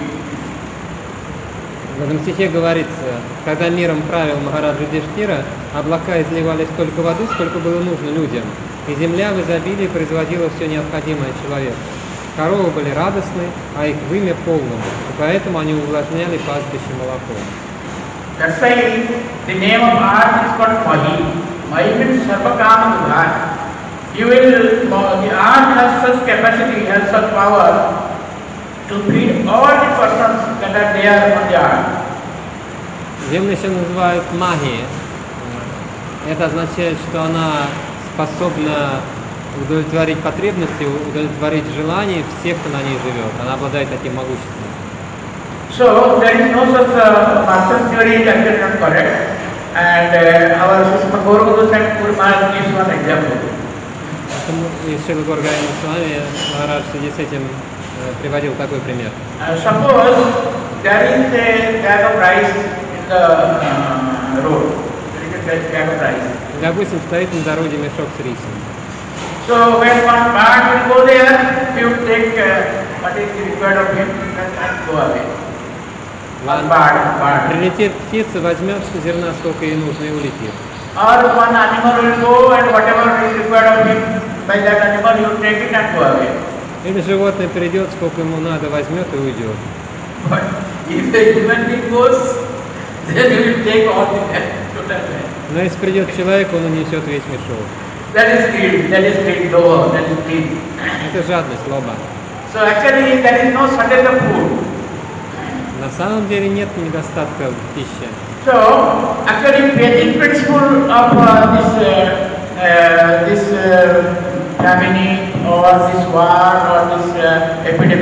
В этом стихе говорится, когда миром правил Махараджа Юдхиштира, облака изливали столько воды, сколько было нужно людям, и земля в изобилии производила все необходимое человеку. Коровы были радостны, а их вымя полным, и поэтому они увлажняли пастбище молоком. That's why the name of art is called Mahi. Mahi means Sarva Kama Mudha. You will, the art has such capacity, has such power to feed all the persons that are there on the earth. Землю еще называют магией. Это означает, что она способна удовлетворить потребности, удовлетворить желания всех, кто на ней живет. Она обладает таким могуществом. So there is no such uh, master's theory that is not correct. And uh, our Srila Gauranga and Guru Maharaj gives one example. И Шрила Горгайна с вами, Махарадж в связи с этим приводил такой пример. Uh, suppose there is a bag of rice in the uh, road. There is a bag of rice. Допустим, стоит на дороге мешок с рисом. So when one bird will go there, he will take uh, what is required of him and go away. One bird, bird. Прилетит птица, возьмет зерна, сколько ей нужно, и улетит. Or one animal will go and whatever is required of him, by that animal he will take it and go away. Или животное придет, сколько ему надо, возьмет и уйдет. But if the human being goes, then he will take all the total. Но если придет человек, он унесет весь мешок. That is greed, that is greed, lower, that is greed. Это жадность, лоба. So actually there is no shortage of food. На самом деле нет недостатка в пище. So actually basic principle of uh, this uh, uh, this uh, famine or this war or this uh, epidemic is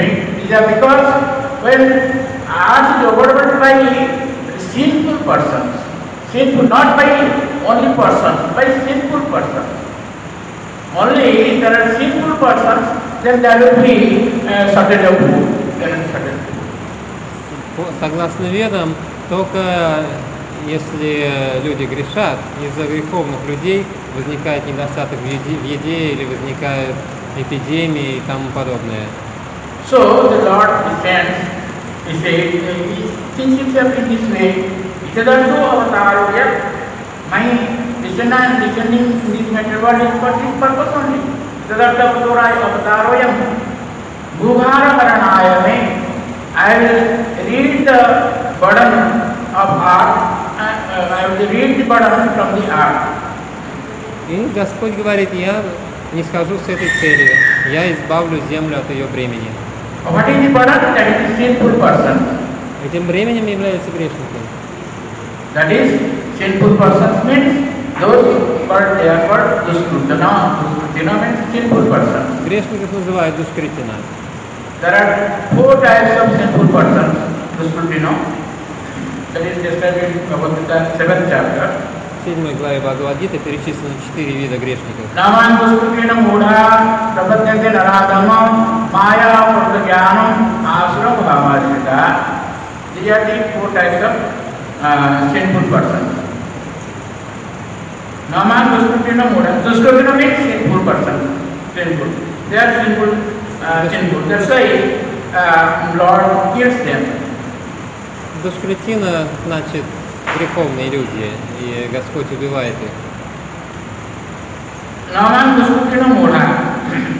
are because when earth is overwhelmed by sinful persons, sinful not by only persons, by sinful persons. Only there are sinful persons, then there will be uh, shortage of food. There is shortage of food. Согласно ведам, только если люди грешат, из-за греховных людей возникает недостаток в еде, в еде или возникают эпидемии и тому подобное. So the Lord descends, he says, since himself in this way, Itadarto avataroya, my descendant descending in this matter, what is for this purpose only? Itadarto avataroya, bhuvara karanaya me, I will read the burden of earth, uh, I will read the burden from the earth. И Господь говорит, я не схожу с этой целью, я избавлю землю от ее бремени. What is the burden? That is the sinful person. Этим бременем являются грешники. That is, sinful persons means those who are there for duskrutana. Duskrutana means sinful persons. Грешников называют душкритина. There are four types of sinful persons. Duskrutino. That is described in Bhagavad Gita seventh chapter. В седьмой главе Бхагавад-гиты перечислены четыре вида грешников. Naman duskrutino mudha prapadyante naradama maya pradagyanam asura bhavarshita. These are the four types of uh, sinful persons. Naman duskrutino mudha. Duskrutino means sinful person. Sinful. They are sinful. Uh, sinful. That's why uh, Lord kills them. Душкритина значит греховные люди, и Господь убивает их. Naman duskrutino mudha.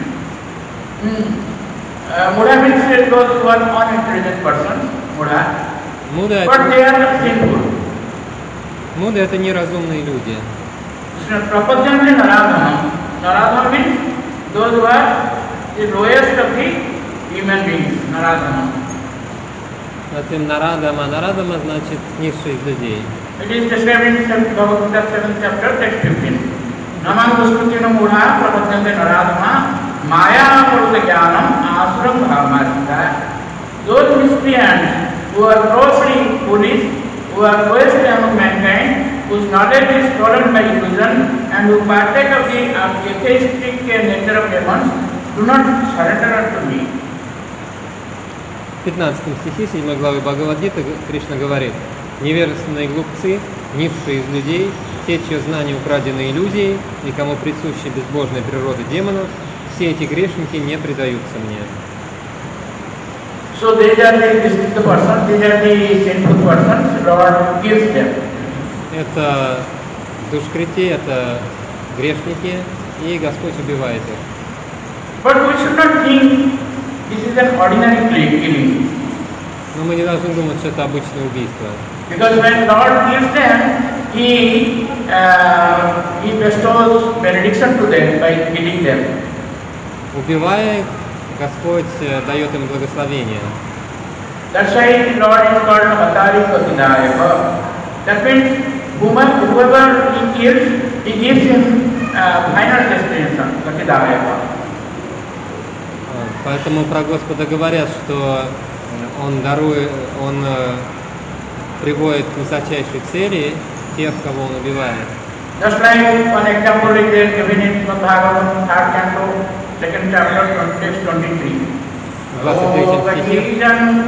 Mudha means those who are unintelligent persons. Mudha. Муда But это, they are sinful. муда это неразумные люди. Prapadyante naradama. Naradama means those who are the lowest of the human beings. Naradama. Затем нарадама. Нарадама значит низший из людей. It is described in Bhagavad Gita seventh chapter, text fifteen. Naman duskrutino mudha prapadyante naradama maya pradagyanam asuram bhavarshita. Those miscreants who are grossly foolish, who are lowest among mankind, whose knowledge is stolen by illusion, and who partake of the atheistic nature of demons, do not surrender unto me. В пятнадцатом стихе седьмой главы Бхагавад-гиты Кришна говорит: невежественные глупцы, низшие из людей, те, чье знание украдено иллюзией, и кому присуща безбожная природа демонов, все эти грешники не предаются мне. So these are the, this is the person, these are the sinful persons, Lord kills them. Это душкрити, это грешники, и Господь убивает их. But we should not think this is an ordinary killing. Но мы не должны думать, что это обычное убийство. Because when Lord kills them, He uh, He bestows benediction to them by killing them. Убивая их, Господь дает им благословение. That's why Lord is called Avatari Patidayaka. That means whomever, whoever He kills, He gives him uh, final destination, Patidayaka. Поэтому про Господа говорят, что Он дарует, Он приводит к высочайшей цели тех, кого Он убивает. Just like one example is there given in Bhagavatam, third canto, second chapter, text twenty-three. двадцать третьем стихе.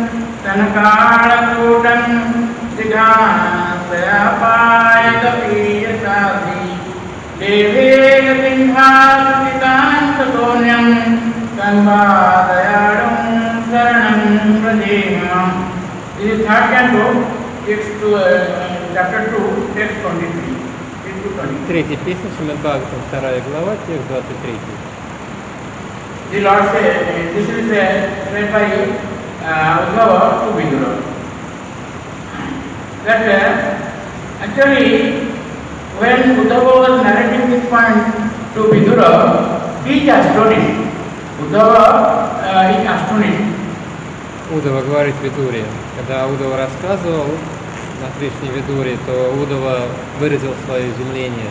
This is third canto, text to, uh, chapter two, text twenty-three. Третья песня, Шримад Бхагаватам, вторая глава, текст двадцать три. The Lord said, this is said by uh, Uddhava to Vidura. That uh, actually, when Uddhava was narrating this point to Vidura, he is astonished. Uddhava uh, is astonished. Удава говорит Видуре. Когда Удава рассказывал на Кришне Видуре, то Удава выразил свое изумление.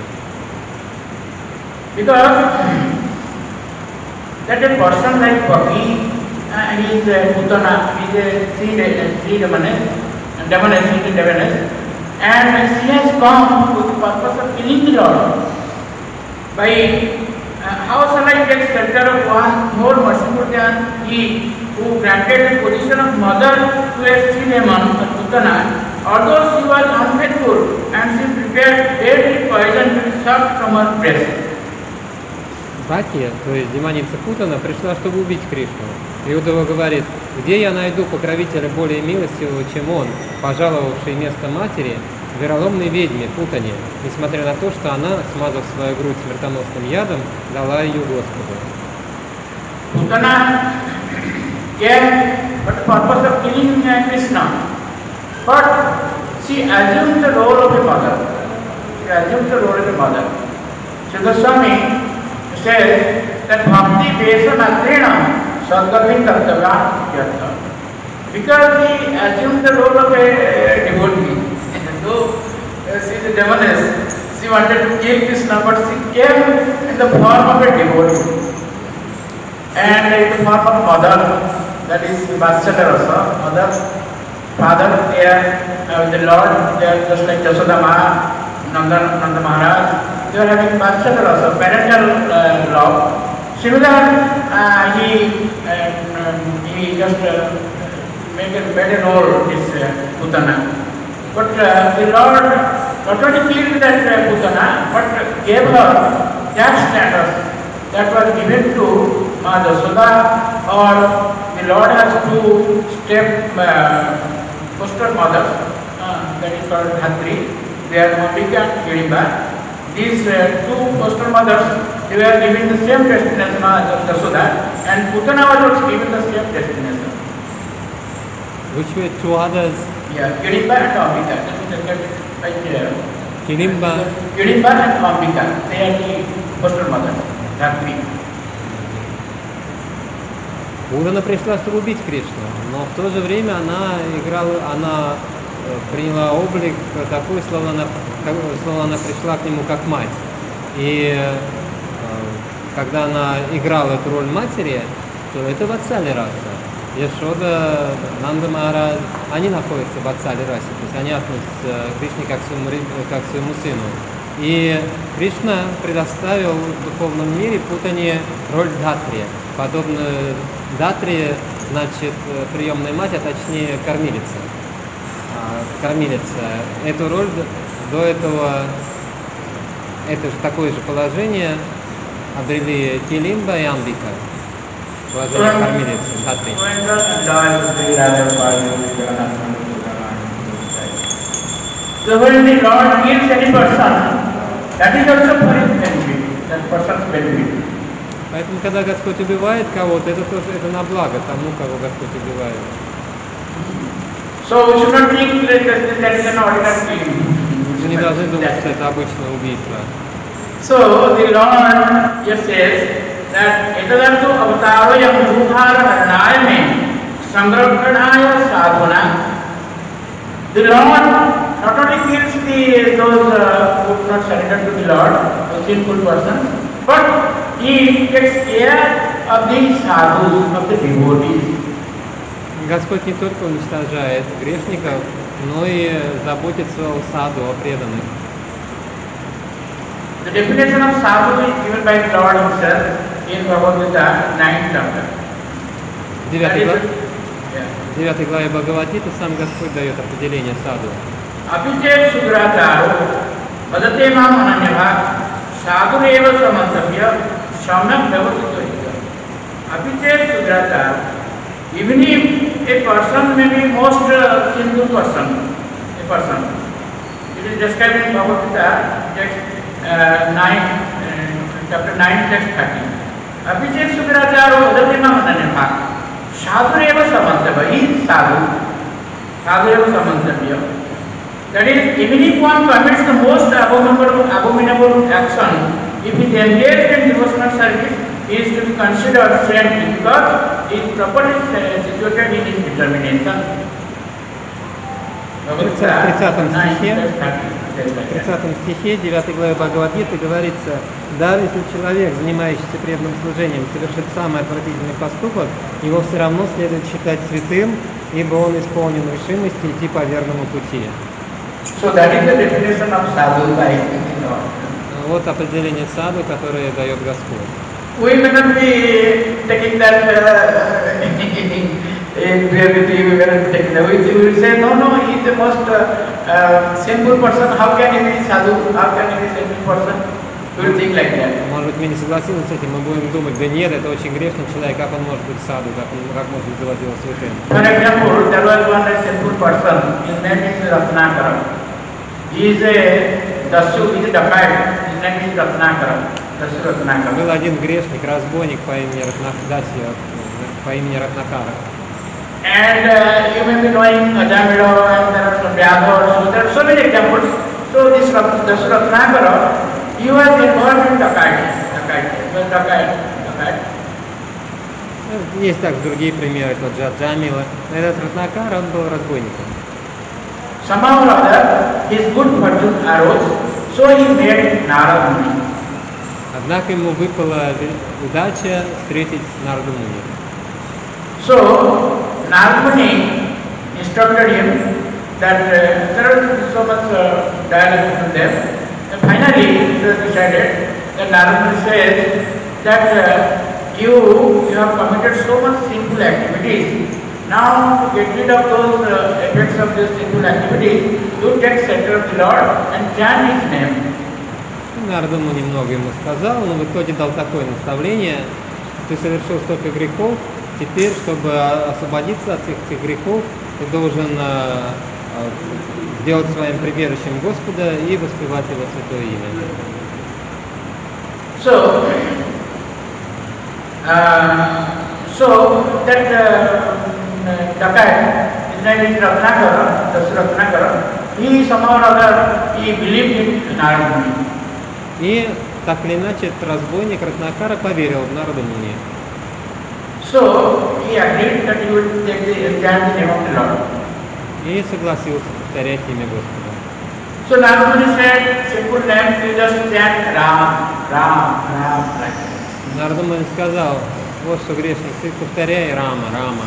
Because that a person like Bhakti uh, he is a Putana, he is a sea sea demoness, demoness, he is a demoness, and she has come with the purpose of killing the Lord. By uh, how shall I take shelter of one more merciful than he who granted the position of mother to a sea demon, a Putana, although she was unfaithful and she prepared deadly poison to be sucked from her breast. Бхати, то есть демоница Путана, пришла, чтобы убить Кришну. И Удава говорит, где я найду покровителя более милостивого, чем он, пожаловавший место матери, вероломной ведьме Путане, несмотря на то, что она, смазав свою грудь смертоносным ядом, дала ее Господу. Putana came for the purpose of killing Krishna, but she assumed the role of a mother. She assumed the role of a mother. So Goswami says that bhakti besa matrena sadgati kartavya yartha. Because he assumed the role of a devotee. Though uh, she is a demoness, she wanted to kill Krishna, but she came in the form of a devotee. And in the form of mother, that is Vatsalya Rasa, mother, father, they are uh, the Lord, they are just like Yashoda Maha, Nanda, Nanda Maharaj, they are having Vatsalya Rasa, parental uh, love. Similar, uh, he, uh, he just uh, made a better role, this uh, Putana. But uh, the Lord not only killed that uh, Putana, but gave her that status that was given to Ma Yashoda, or the Lord has two step uh, foster mothers, uh, that is called Dhatri, they are Ambika and Hirimba. These uh, two foster mothers, they were given the same destination as Ma Yashoda, and Putana was also given the same destination. Which were two others? Yeah, Hirimba and Ambika. Like uh, Hirimba. Hirimba and Ambika, they are the foster mothers. Dhatri. Путана пришла, чтобы убить Кришну, но в то же время она играла, она приняла облик такой, словно она, словно она пришла к нему как мать. И э, когда она играла эту роль матери, то это Ватсали раса. Яшода, Нанда Махарадж, они находятся в Ватсали расе, то есть они относятся к Кришне как к своему, как к своему сыну. И Кришна предоставил в духовном мире Путане роль Дхатри, подобно Датри, значит, приемная мать, а точнее кормилица. Кормилица. Эту роль до этого, это же такое же положение обрели Тилимба и Амбика. Положение кормилицы, Датри. So when the Lord gives any person, that is also for his benefit, that person's benefit. Поэтому, когда Господь убивает кого-то, это тоже это на благо тому, кого Господь убивает. So we should not think that that is an ordinary killing. Мы не должны думать, что это обычное убийство. So the Lord just says that etadartho avataro yam duhara haranaya me sangrakhanaya sadhuna. The Lord not only kills the those uh, who do not surrender to the Lord, a sinful person, but He takes care of the sadhus, of the devotees. Господь не только уничтожает грешников, но и заботится о саду, о преданных. The definition of sadhu is given by the Lord Himself in Bhagavad Gita, ninth chapter. В девятой главе Бхагавад-гиты сам Господь дает определение саду. Апиче сугратаро падате мам ананьяха sadhureва samantavya samyak vyavastito. Apichet sugrata, even if a person may be most uh, sinful person, a person, it is described in Bhagavad Gita, text uh, nine, uh, chapter nine, text thirty. Apichet sugrata padate mam ananyaha sadhureva samantavya, he is sadhu, sadhureva samantavya. That is, even if one commits the most abominable, abominable action, if he is engaged in devotional service, he is to be considered saint because he is properly situated in his determination. В тридцатом стихе, в тридцатом стихе девятой главы Бхагавад-гиты говорится: даже если человек, занимающийся преданным служением, совершит самый отвратительный поступок, его все равно следует считать святым, ибо он исполнен решимости идти по верному пути. So that is the definition of sadhu by Lord. Вот определение саду, которое дает Господь. We may not be taking that uh, in reality. We may not be taking that. We will say, no, no, he is the most uh, uh, sinful person. How can he be sadhu? How can he be sinful person? We will think like that. Может быть, мы не согласимся с этим, мы будем думать: да нет, это очень грешный человек, как он может быть саду, как, он, как может называть его святым. For example, there was one a sinful person. His name is Ratnakara. He is a dasu, he is a dacoit. His name is Ratnakara. Dasu Ratnakara. Был один грешник, разбойник по имени Ратнакара, по имени Ратнакара. And uh, you may be knowing Ajamila and there are some Vyadha, so there are so many examples. So this Dasu Ratnakara, he was involved in dacoity. Dacoity. He was dacoit. Dacoit. Есть также другие примеры, тот же Аджамила. Этот Ратнакара, он был разбойником. Somehow or other, his good fortune arose, so he met Narada Muni. Однако ему выпала удача встретить Нарада Муни. So Narada Muni instructed him that uh, there was so much uh, dialogue between them. And finally, it was decided that Narada Muni says that uh, you you have committed so much sinful activities. Now, to get rid of those uh, effects of these sinful activities, you take center of the Lord and chant His name. Нарада Муни немного ему сказал, но в итоге дал такое наставление: ты совершил столько грехов, теперь, чтобы освободиться от всех этих грехов, ты должен uh, uh, сделать своим прибежищем Господа и воспевать Его святое имя. So, uh, so that uh, dacoit, his name is Ratnakara, Dasu Ratnakara, he somehow or other, he believed in Narada Muni. И так или иначе этот разбойник Ратнакара поверил в Нарада Муни. So he agreed that he would take the chant the name of the Lord. И согласился повторять имя Господа. So Narada Muni said, simple name, you just chant Ram, Ram, Ram, like that. Нарада Муни сказал: вот что, грешник, ты повторяй Рама, Рама.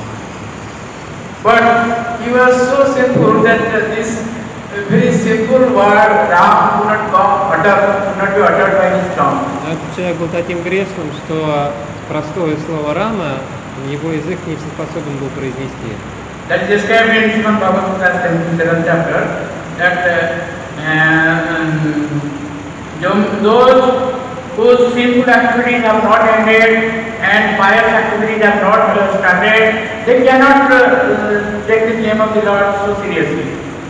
But he was so simple that uh, this uh, very simple word Ram could not come utter, could not be uttered by his tongue. Но этот человек был таким грешным, что простое слово Рама его язык не способен был произнести. That is described in Srimad Bhagavatam seventh chapter, that uh, um, those whose sinful activities have not ended and pious activities have not uh, started, they cannot uh, take the name of the Lord so seriously.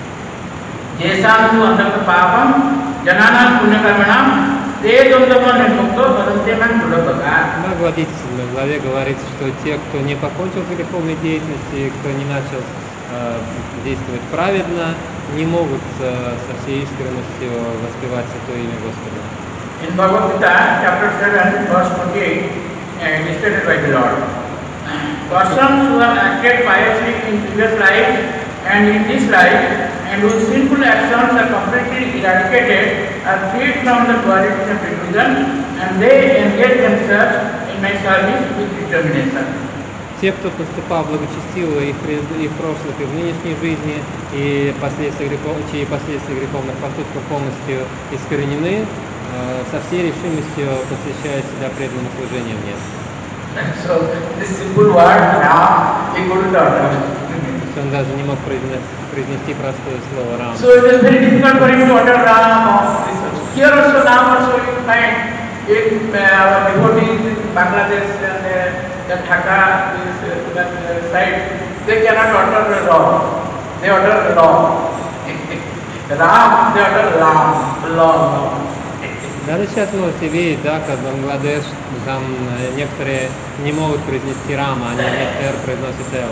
Jesam tu andam papam, jananam punyakarmanam, te dondama nirmukto badante man budabhaga. В Бхагавад-гите в главе говорится, что те, кто не покончил с греховной деятельностью, кто не начал э, действовать праведно, не могут э, со всей искренностью воспевать святое имя Господа. In Bhagavad Gita, chapter seven, verse twenty-eight, uh, stated by the Lord. Persons who have acted piously in previous life and in this life, and whose sinful actions are completely eradicated, are freed from the duality of illusion, and they engage themselves in my service with determination. Те, кто поступал благочестиво и в, и в прошлых, и в нынешней жизни, и последствия грехов, чьи последствия греховных поступков полностью искоренены, со всей решимостью посвящает себя преданному служению мне. So, this simple word, Ram, he couldn't utter. Он даже не мог произнести, произнести простое слово Рам. So it is very difficult for him to utter Ram. Here also, now also you find in our devotees in Bangladesh and uh, the Dhaka, this, uh, that uh, side, they cannot utter Ram. They utter Ram. Ram, they utter Ram. Ram. Даже сейчас можете видеть, да, как Бангладеш, там некоторые не могут произнести Рама, они эр произносят Эл.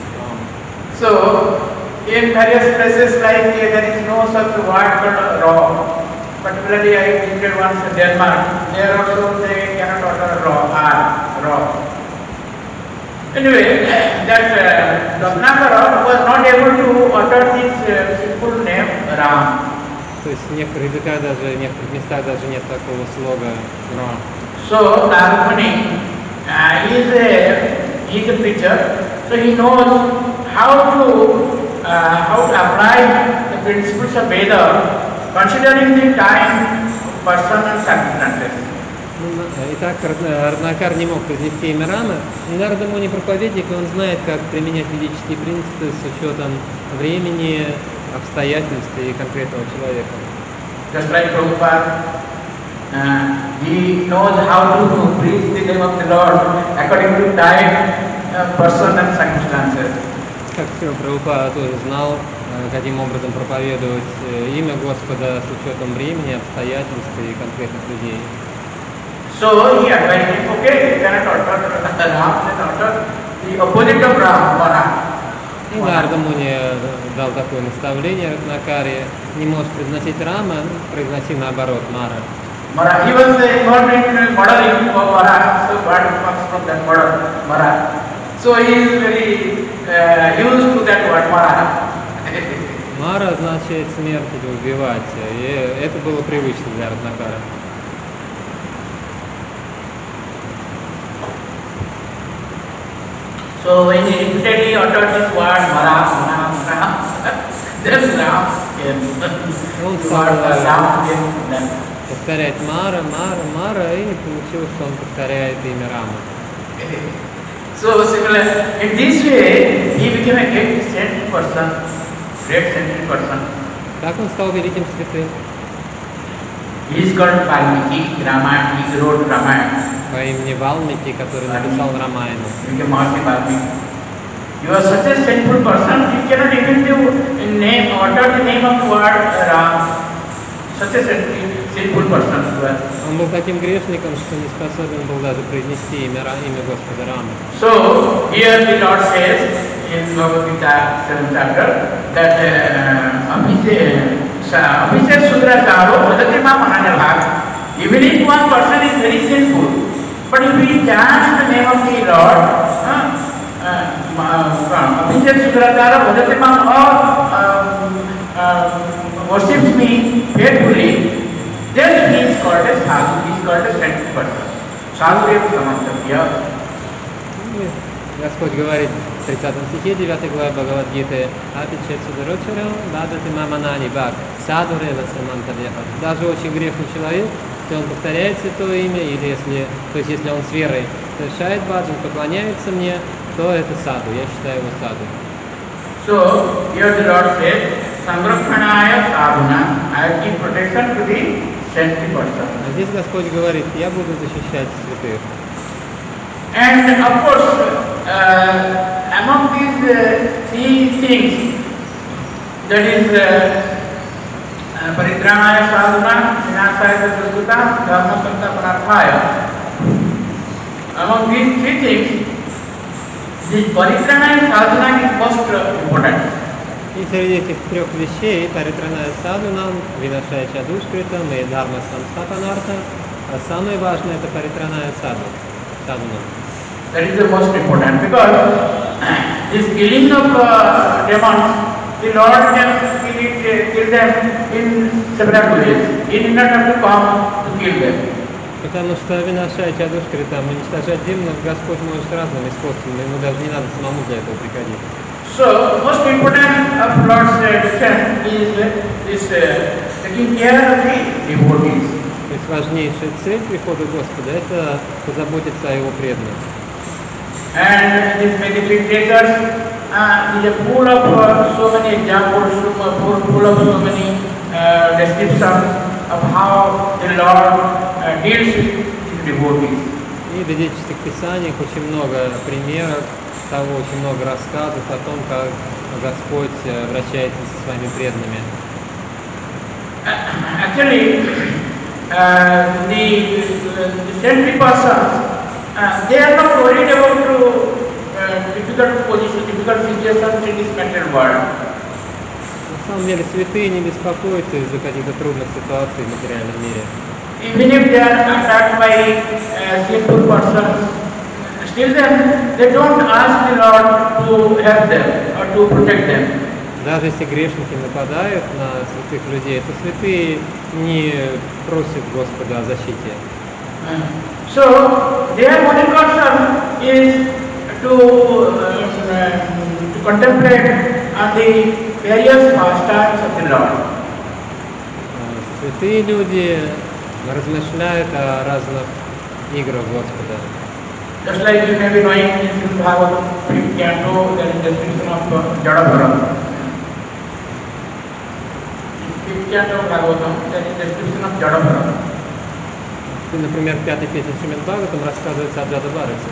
So, in various places like uh, there is no such word called Ra. Particularly I visited once in Denmark, there also they cannot utter Ra, R, Ra. Anyway, that uh, Ratnakara was not able to utter this uh, simple name Ram. То есть в некоторых языках даже, в некоторых местах даже нет такого слога Ра. So Narmani, uh, he is a he is a preacher, so he knows how to uh, how to apply the principles of Veda, considering the time, person, and circumstances. Итак, Раднакар не мог произнести имя Рама. Нарада Муни проповедник, и он знает, как применять ведические принципы с учетом времени, обстоятельств и конкретного человека. Just like Prabhupada, uh, he knows how to preach the name of the Lord according to time, uh, person, and circumstances. Как все, Прабхупада тоже знал, каким образом проповедовать имя Господа с учетом времени, обстоятельств и конкретных людей. So he advised him, okay, you cannot utter Ram, then utter the opposite of Ram, Mara. И Нарада Муни дал такое наставление Раднакаре: не можешь произносить Рама, произноси наоборот Мара. Mara, he was involved in modeling of Mara, so God comes from that model, Mara. So he is very uh, used to that word Mara. Мара означает смерть или убивать, и это было привычно для Раднакара. So when he repeatedly uttered this word Mara, Mara, Mara, then Ram came. Он The стал word Ram came then. повторять Мара, Мара, Мара, и получилось, что он повторяет имя Рама. So similar, in this way, he became a great saintly person, great saintly person. Так он стал великим святым. He is called Valmiki, Ramayana, he wrote Ramayana. По имени Валмики, который написал Рамаяну. He became Mahasi Valmiki. You are such a sinful person, you cannot even do name, utter the name of the word Ram. Such a sinful person you are. Он был таким грешником, что не способен был даже произнести имя, имя Господа Рама. So here the Lord says in Bhagavad Gita seventh chapter that Abhishek Sudracharo Bhadatima Mananabhag. Even if one person is very sinful, but if he chants the name of the Lord, Abhishek Sudracharo Bhadatima or worships me faithfully, then he is called as sadhu, he is called as saintly person. Sadhu is Samantavya. Господь говорит в тридцатом стихе девятой главы Бхагавад-гиты: «Апичет сударочарам дадати маманани бак, садурева самантавьяха». Даже очень грешный человек, если он повторяет святое имя, или если, то есть если он с верой совершает баджан, поклоняется мне, то это саду, я считаю его саду. So, here the Lord says, Sangrakhanaya sadhuna, I give protection to the saintly person. А здесь Господь говорит: я буду защищать святых. And of course, uh, among these uh, three things, that is uh, Paritranaya sadhuna, Vinasaya Duskuta, Dharma Santapanarthaya. Among these three things, this Paritranaya sadhuna is most important. И среди этих трех вещей Паритраная садхуна, Винашая Чадушкритам и Дharma Samsthapanartha, самое важное это Паритраная садхуна. That is the most important, because this killing of uh, demons, the Lord can kill, it, kill them in several ways. He did not have to come to kill them. Потому что Винашая Чадушкритам, уничтожать демонов Господь может разными способами, ему даже не надо самому для этого приходить. So, most important of Lord's mission is is uh, taking care of the devotees. То есть важнейшая цель прихода Господа – это позаботиться о Его преданных. And these meditators uh, is full of uh, so many examples, full, full of so many uh, descriptions of how the Lord uh, deals with his devotees. И в ведических писаниях очень много примеров того, очень много рассказов о том, как Господь обращается со своими преданными. Actually, uh, the, the saintly persons, uh, they are not worried about to, uh, difficult position, difficult situations in this material world. На самом деле святые не беспокоятся из-за каких-то трудных ситуаций в материальном мире. Even if they are attacked by uh, sinful persons, still then they don't ask the Lord to help them or to protect them. Даже если грешники нападают на святых людей, то святые не просят Господа о защите. Uh, so their only concern is to, uh, to contemplate on the various pastimes of the Lord. Святые люди размышляют о разных играх Господа. Just like you may be knowing in Srimad Bhagavatam, fifth canto, there is description of uh, Jadabhara. In fifth canto of Bhagavatam, there is description of Jadabhara. Например, в пятой песне Шримад Бхагаватам рассказывается о Джадабхарате.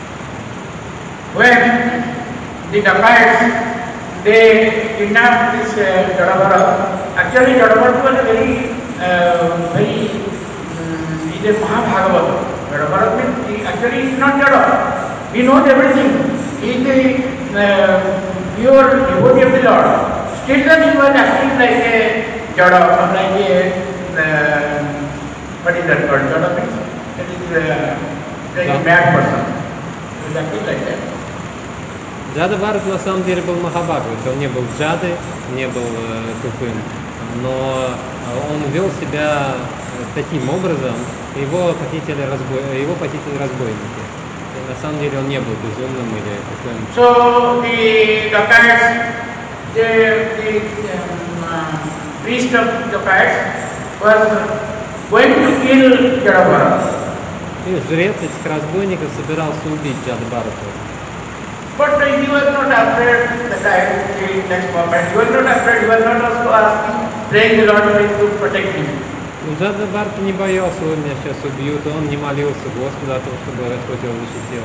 When the dacoits, they kidnapped this uh, Jadabhara. Actually, Jadabhara was a very, uh, very, um, is a Mahabhagavata. Jadabhara means, he actually is not Jada. He knows everything. He is the uh, pure devotee of the Lord. Still then he was acting like a Jada, like a, uh, what is that word? Jada means, that is uh, like a mad person. He was acting like that. Джадабхарат на самом деле был Махабхагават, он не был джадой, не был э, тупым, но он вел себя таким образом, его похитили, разбой... его похитили разбойники. И на самом деле он не был безумным или таким. So the dacoits, the, the um, uh, priest of the dacoits was going to kill Jadabhara. И жрец этих разбойников собирался убить Джадабхарату. But he was not afraid the time, the next moment. He was not afraid, he was not also asking, praying the Lord to protect him. Джадабхарата не боялся, он меня сейчас убьют, он не молился Господу о том, чтобы Господь его защитил.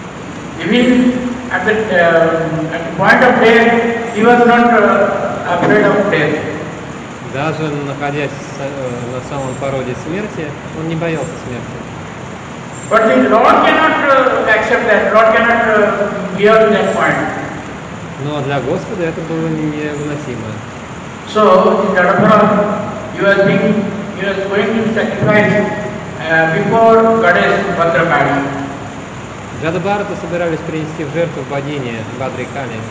Even at the, uh, at the point of death, he was not uh, afraid of death. Даже находясь на самом пороге смерти, он не боялся смерти. But the Lord cannot uh, accept that, Lord cannot uh, bear to that point. Но для Господа это было невыносимо. So, in Jadabhara, he was being, he was going to sacrifice uh, before goddess Bhadrakali. Джадабхарату собирались принести в жертву богине Бадрикали.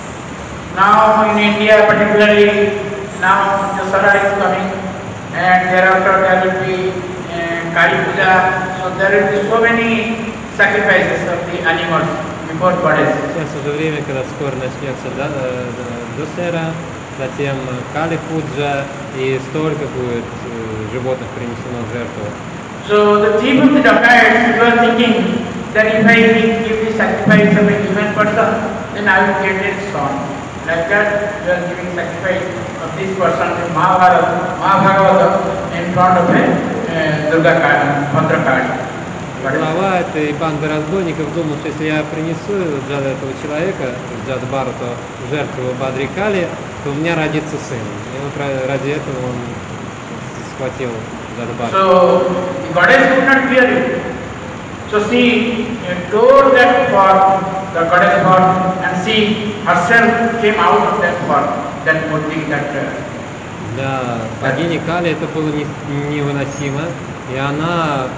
Now in India particularly, now Dasara is coming, and thereafter there will be uh, Kali Puja. So there will be so many sacrifices of the animals before goddess. Сейчас уже время, когда скоро начнется Досера, затем Кали Пуджа, и столько будет животных принесено в жертву. So the chief of the dacoits was thinking that if I give the sacrifice of a human person, then I will get a son. Like that, we are giving sacrifice of this person in Mahabharata, Mahabharata in front of a uh, Durga Kali, Bhadra Kali. Глава этой банды разбойников думал, что если я принесу для этого человека, Джадабхарату, в жертву Бадрикали, то у меня родится сын. И вот ради этого он схватил Джадабхарату. So the goddess could not bear it. So she tore that form, the goddess form, and she herself came out of that form, that murti, that. Для богини Кали это было невыносимо, и она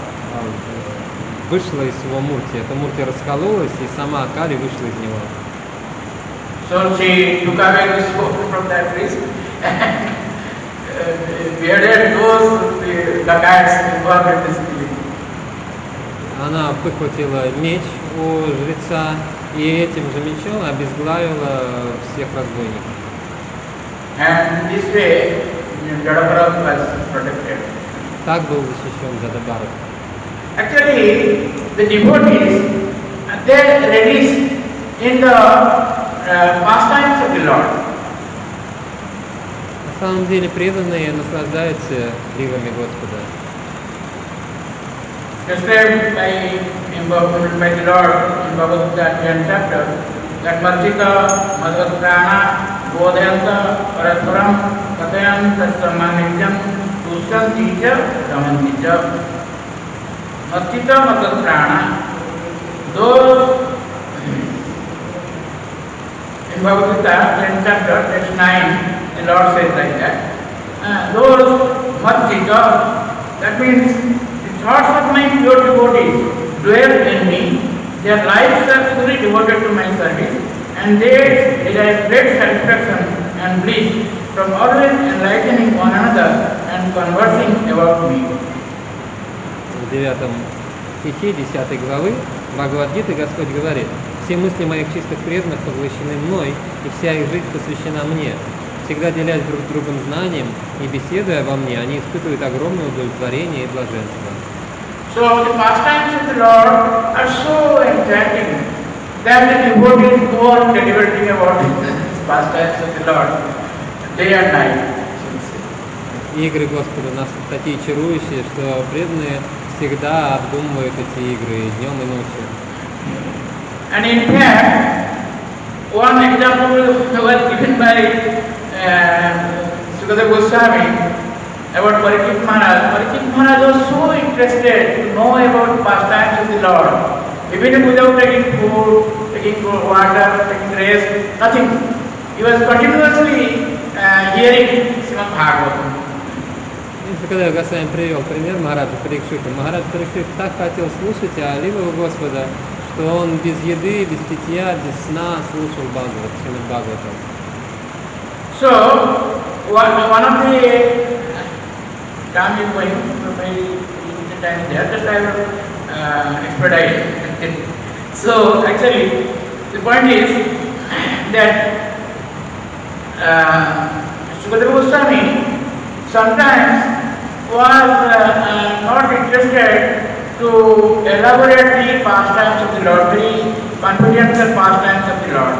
вышла из своего мурти. Эта мурти раскололась, и сама Кали вышла из него. So she took away the sword from that priest and bearded those the dacoits involved in this killing. Она выхватила меч у жреца и этим же мечом обезглавила всех разбойников. And this way, Jadabhara was protected. Так был защищен Джадабхарат. Actually, the devotees, they relish in the uh, pastimes of the Lord. На самом деле преданные наслаждаются ливами Господа. Described by, by the Lord in Bhagavad Gita chapter, that Marchita, Madhvat Prana, Bodhayanta, Parasparam, Kathayan, Tatsamanityam, Tushanti cha, Ramanti cha. Marchita, Madhvat Prana, those in Bhagavad Gita, tenth chapter, text nine, the Lord says like that. Uh, those Marchita, that means the thoughts of my pure devotees dwell in me, Their lives are fully devoted to my service, and they derive great satisfaction and bliss from always enlightening one another and conversing about me. В девятом стихе десятой главы Бхагавад-гиты Господь говорит: «Все мысли моих чистых преданных поглощены мной, и вся их жизнь посвящена мне. Всегда делясь друг с другом знанием и беседуя обо мне, они испытывают огромное удовлетворение и блаженство». So the pastimes of the Lord are so enchanting that the devotees go on deliberating about the pastimes of the Lord day and night. Игры Господа нас такие чарующие, что преданные всегда обдумывают эти игры днем и ночью. And in fact, one example was given by uh, Sukadeva Goswami about Parikshit Maharaj. Parikshit Maharaj was so interested to know about pastimes of the Lord, even without taking food, taking water, taking rest, nothing. He was continuously uh, hearing Srimad Bhagavatam. Когда я Госвами привел пример Махараджа Парикшита, Махарадж Парикшит так хотел слушать о лилах Господа, что он без еды, без питья, без сна слушал Бхагават, Шримад Бхагаватам. So, one, one of the time is going, very limited time there, just I will uh, expedite. So, actually, the point is that uh, Sukadeva Goswami sometimes was uh, uh, not interested to elaborate the pastimes of the Lord, very confidential pastimes of the Lord.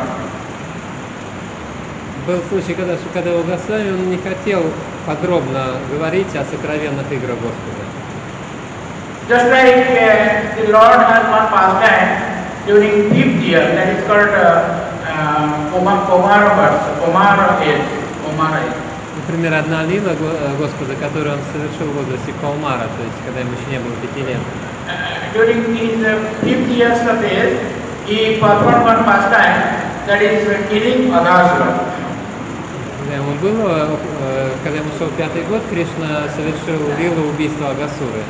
Был случай, когда Шукадева Госвами он не хотел подробно говорить о сокровенных играх Господа. Just like uh, the Lord has one pastime during fifth year, that is called uh, uh, Komara verse, Komara age, Komara age. Например, одна лила Господа, которую он совершил в возрасте Каумара, то есть когда ему еще не было пяти лет. During his fifth years of age, he performed one pastime, that is killing Aghasura. Когда ему было, когда ему шел пятый год, Кришна совершил лилу убийства Агасуры.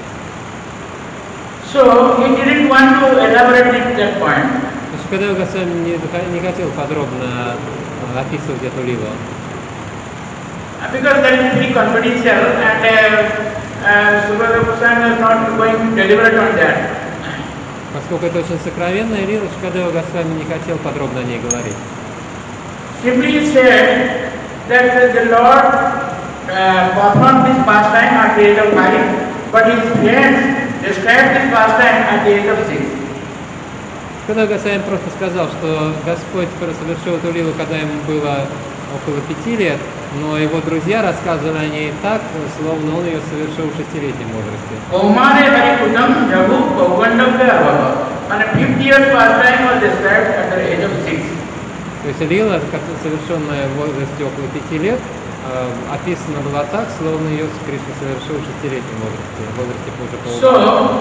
So he didn't want to elaborate it that point. Шукадева Госвами не, не хотел подробно описывать эту лилу. Because that is very confidential, and uh, uh, Sukadeva Goswami is not going to deliberate on that. Поскольку это очень сокровенная лила, Шукадева Госвами не хотел подробно о ней говорить. Simply said that the Lord uh, performed this pastime at the age of five, but his friends described this pastime at the age of six. Шукадева Госвами просто сказал, что Господь совершил эту лилу, когда ему было около пяти лет, но его друзья рассказывали о ней так, словно он ее совершил в шестилетнем возрасте. То есть лила, совершенная в возрасте около пяти лет, описана была так, словно ее Кришна совершил в шестилетнем возрасте, в возрасте позже полугода.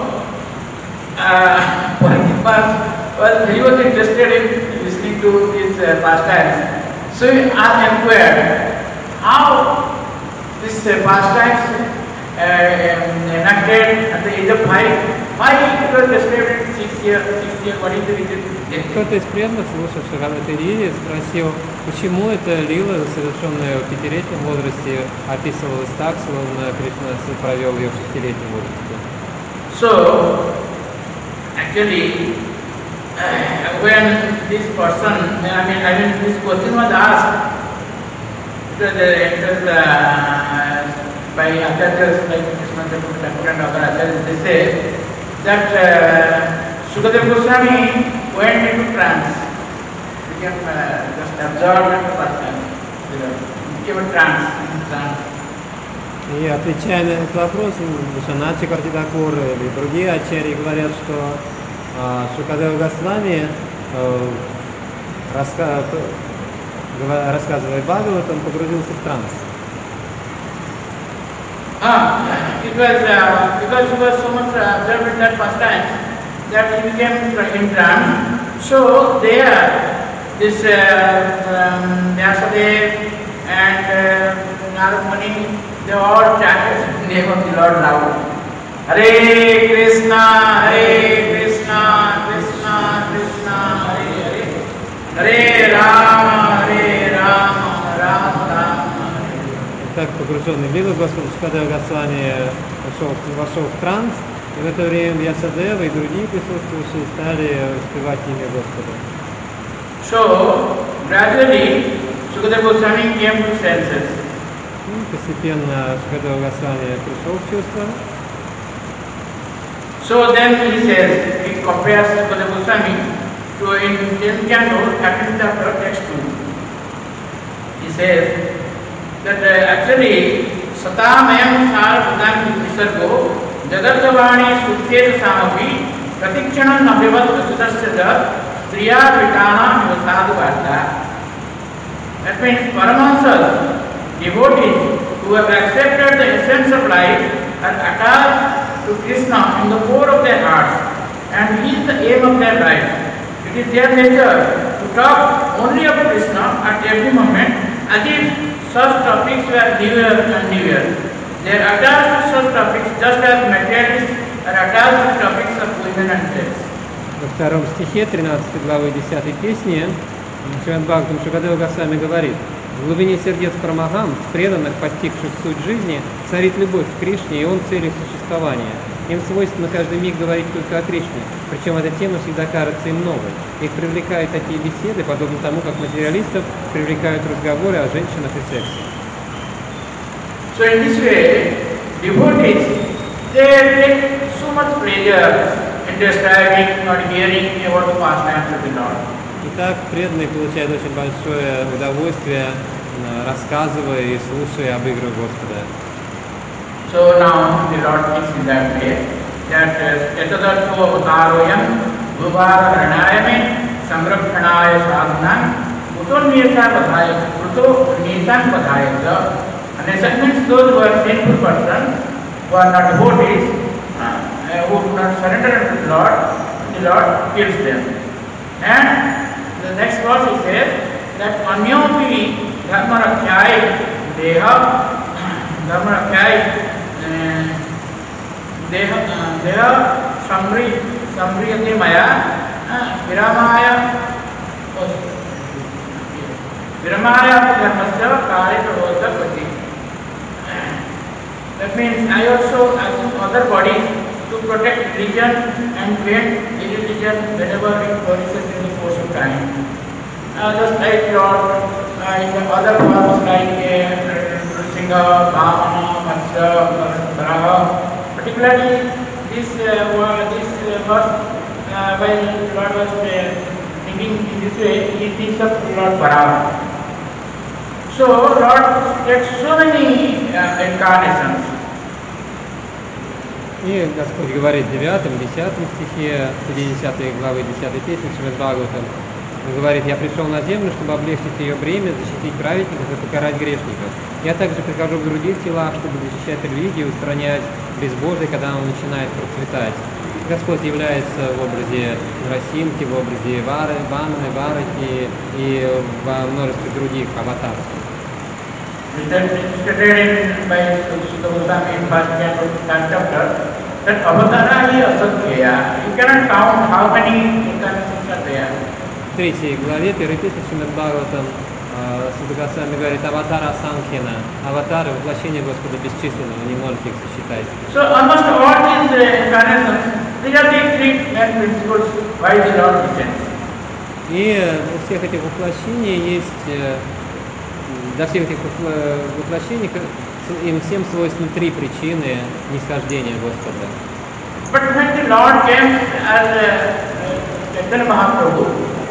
Well, he was interested in listening to his uh, pastimes. So he asked inquired how this uh, pastimes uh, enacted at the age of five, why it was described in six years, six years, what is the reason? Кто-то из преданных, слушавших об этой лиле, спросил, почему эта лила, совершенная в пятилетнем возрасте, описывалась так, словно Кришна провел ее в шестилетнем возрасте. So, actually, uh, when this person, I mean, I mean, this question was asked, it was, uh, it was uh, by acharyas like Krishna Thakur and other acharyas, they say that uh, Sukadeva Goswami went into trance, became uh, just absorbed in the person, became a trance, in trance. И отвечая на этот вопрос, Вишванат Чакраварти Тхакур или другие ачарьи говорят, что э, Шукадева Госвами, э, раска... рассказывая Бхагаватам, погрузился в транс. Ah, it was uh, because he was so much observed in that first time that he became in trance. So there, this uh, um, Vyasadeva and uh, Narad Muni, they all chanted the name of the Lord loud. Hare Krishna, Hare Krishna, Krishna Hare Rama, Hare Rama, Rama Rama. Так, погруженный в лилу, Господа Шукадева Госвами вошел, вошел в транс, и в это время Вьясадева и другие присутствующие стали успевать имя Господа. So, gradually, Shukadeva Goswami came to senses. И постепенно Шукадева Госвами пришел в чувство. So then he says, he compares Shukadeva Goswami to in tenth canto, second chapter, text two. He says that uh, actually Satamayam Sarabhudam Visargo Jagatavani Suthed Samapi Pratikshana Nabivat Sudasya Striya Vitana Vasadu Varta. That means Paramahansas, devotees who have accepted the essence of life are attached to Krishna in the core of their hearts, and he is the aim of their life. It is their nature to talk only of Krishna at every moment, as if such topics were newer and newer. They are attached to such topics just as materialists are attached to topics of women and sex. Во втором стихе тринадцатой главы десятой песни Шримад Бхагаватам Шукадева Госвами говорит: в глубине сердец Парамахамс, преданных, постигших суть жизни, царит любовь к Кришне, и он цель их существования. Им свойственно каждый миг говорить только о Кришне, причем эта тема всегда кажется им новой. Их привлекают такие беседы, подобно тому, как материалистов привлекают разговоры о женщинах и сексе. So in this way, devotees, they take so much pleasure in describing or hearing about the pastimes of the Lord. Итак, преданные получают очень большое удовольствие, рассказывая и слушая об играх Господа. So now the Lord thinks in that way that Yatadartho Avataroyam Bhuvara Haranayame Samrakhanaya Sadhanam Uto Niyata Vadhaya Uto Niyatam Vadhaya. And that means those who are sinful persons, who are not devotees, uh, who do not surrender to the Lord, the Lord kills them. And the next verse he says that Anyopi Dharmarakhyai Deha Dharmarakhyai Deha Deha Samri Samriyate Maya Viramaya Viramaya Dharmasya Karya Pati. That means I also assume other bodies to protect religion and prevent irreligion whenever it flourishes in the course of time. Uh, just like Lord, uh, in the other forms like Nrsimha, Vamana, Matsya, Varaha, particularly this uh, this uh, verse, uh, while Lord was uh, thinking in this way, he thinks of Lord Varaha. So Lord takes so many uh, incarnations. И Господь говорит в девятом, десятом стихе пятидесятой главы десятой песни Шримад Бхагаватам. Он говорит: я пришел на землю, чтобы облегчить ее бремя, защитить праведников и покарать грешников. Я также прихожу в других телах, чтобы защищать религию, устранять безбожие, когда он начинает процветать. Господь является в образе Нрасимхи, в образе Вары, Ваманы, Варахи и во множестве других аватаров. Stated by Sutta Goswami in first chapter that avatara is asakya. You cannot count how many incarnations are there. В третьей главе первой песни Шримад Бхагаватам Сутта Госвами говорит: аватара Санхина, аватары воплощения Господа бесчисленного, вы не можете их сосчитать. So almost all these uh, incarnations, these are the three main principles why the Lord descends. И у всех этих воплощений есть Для всех этих воплощений им всем свойственны три причины нисхождения Господа. But when the Lord came as Chaitanya Mahaprabhu,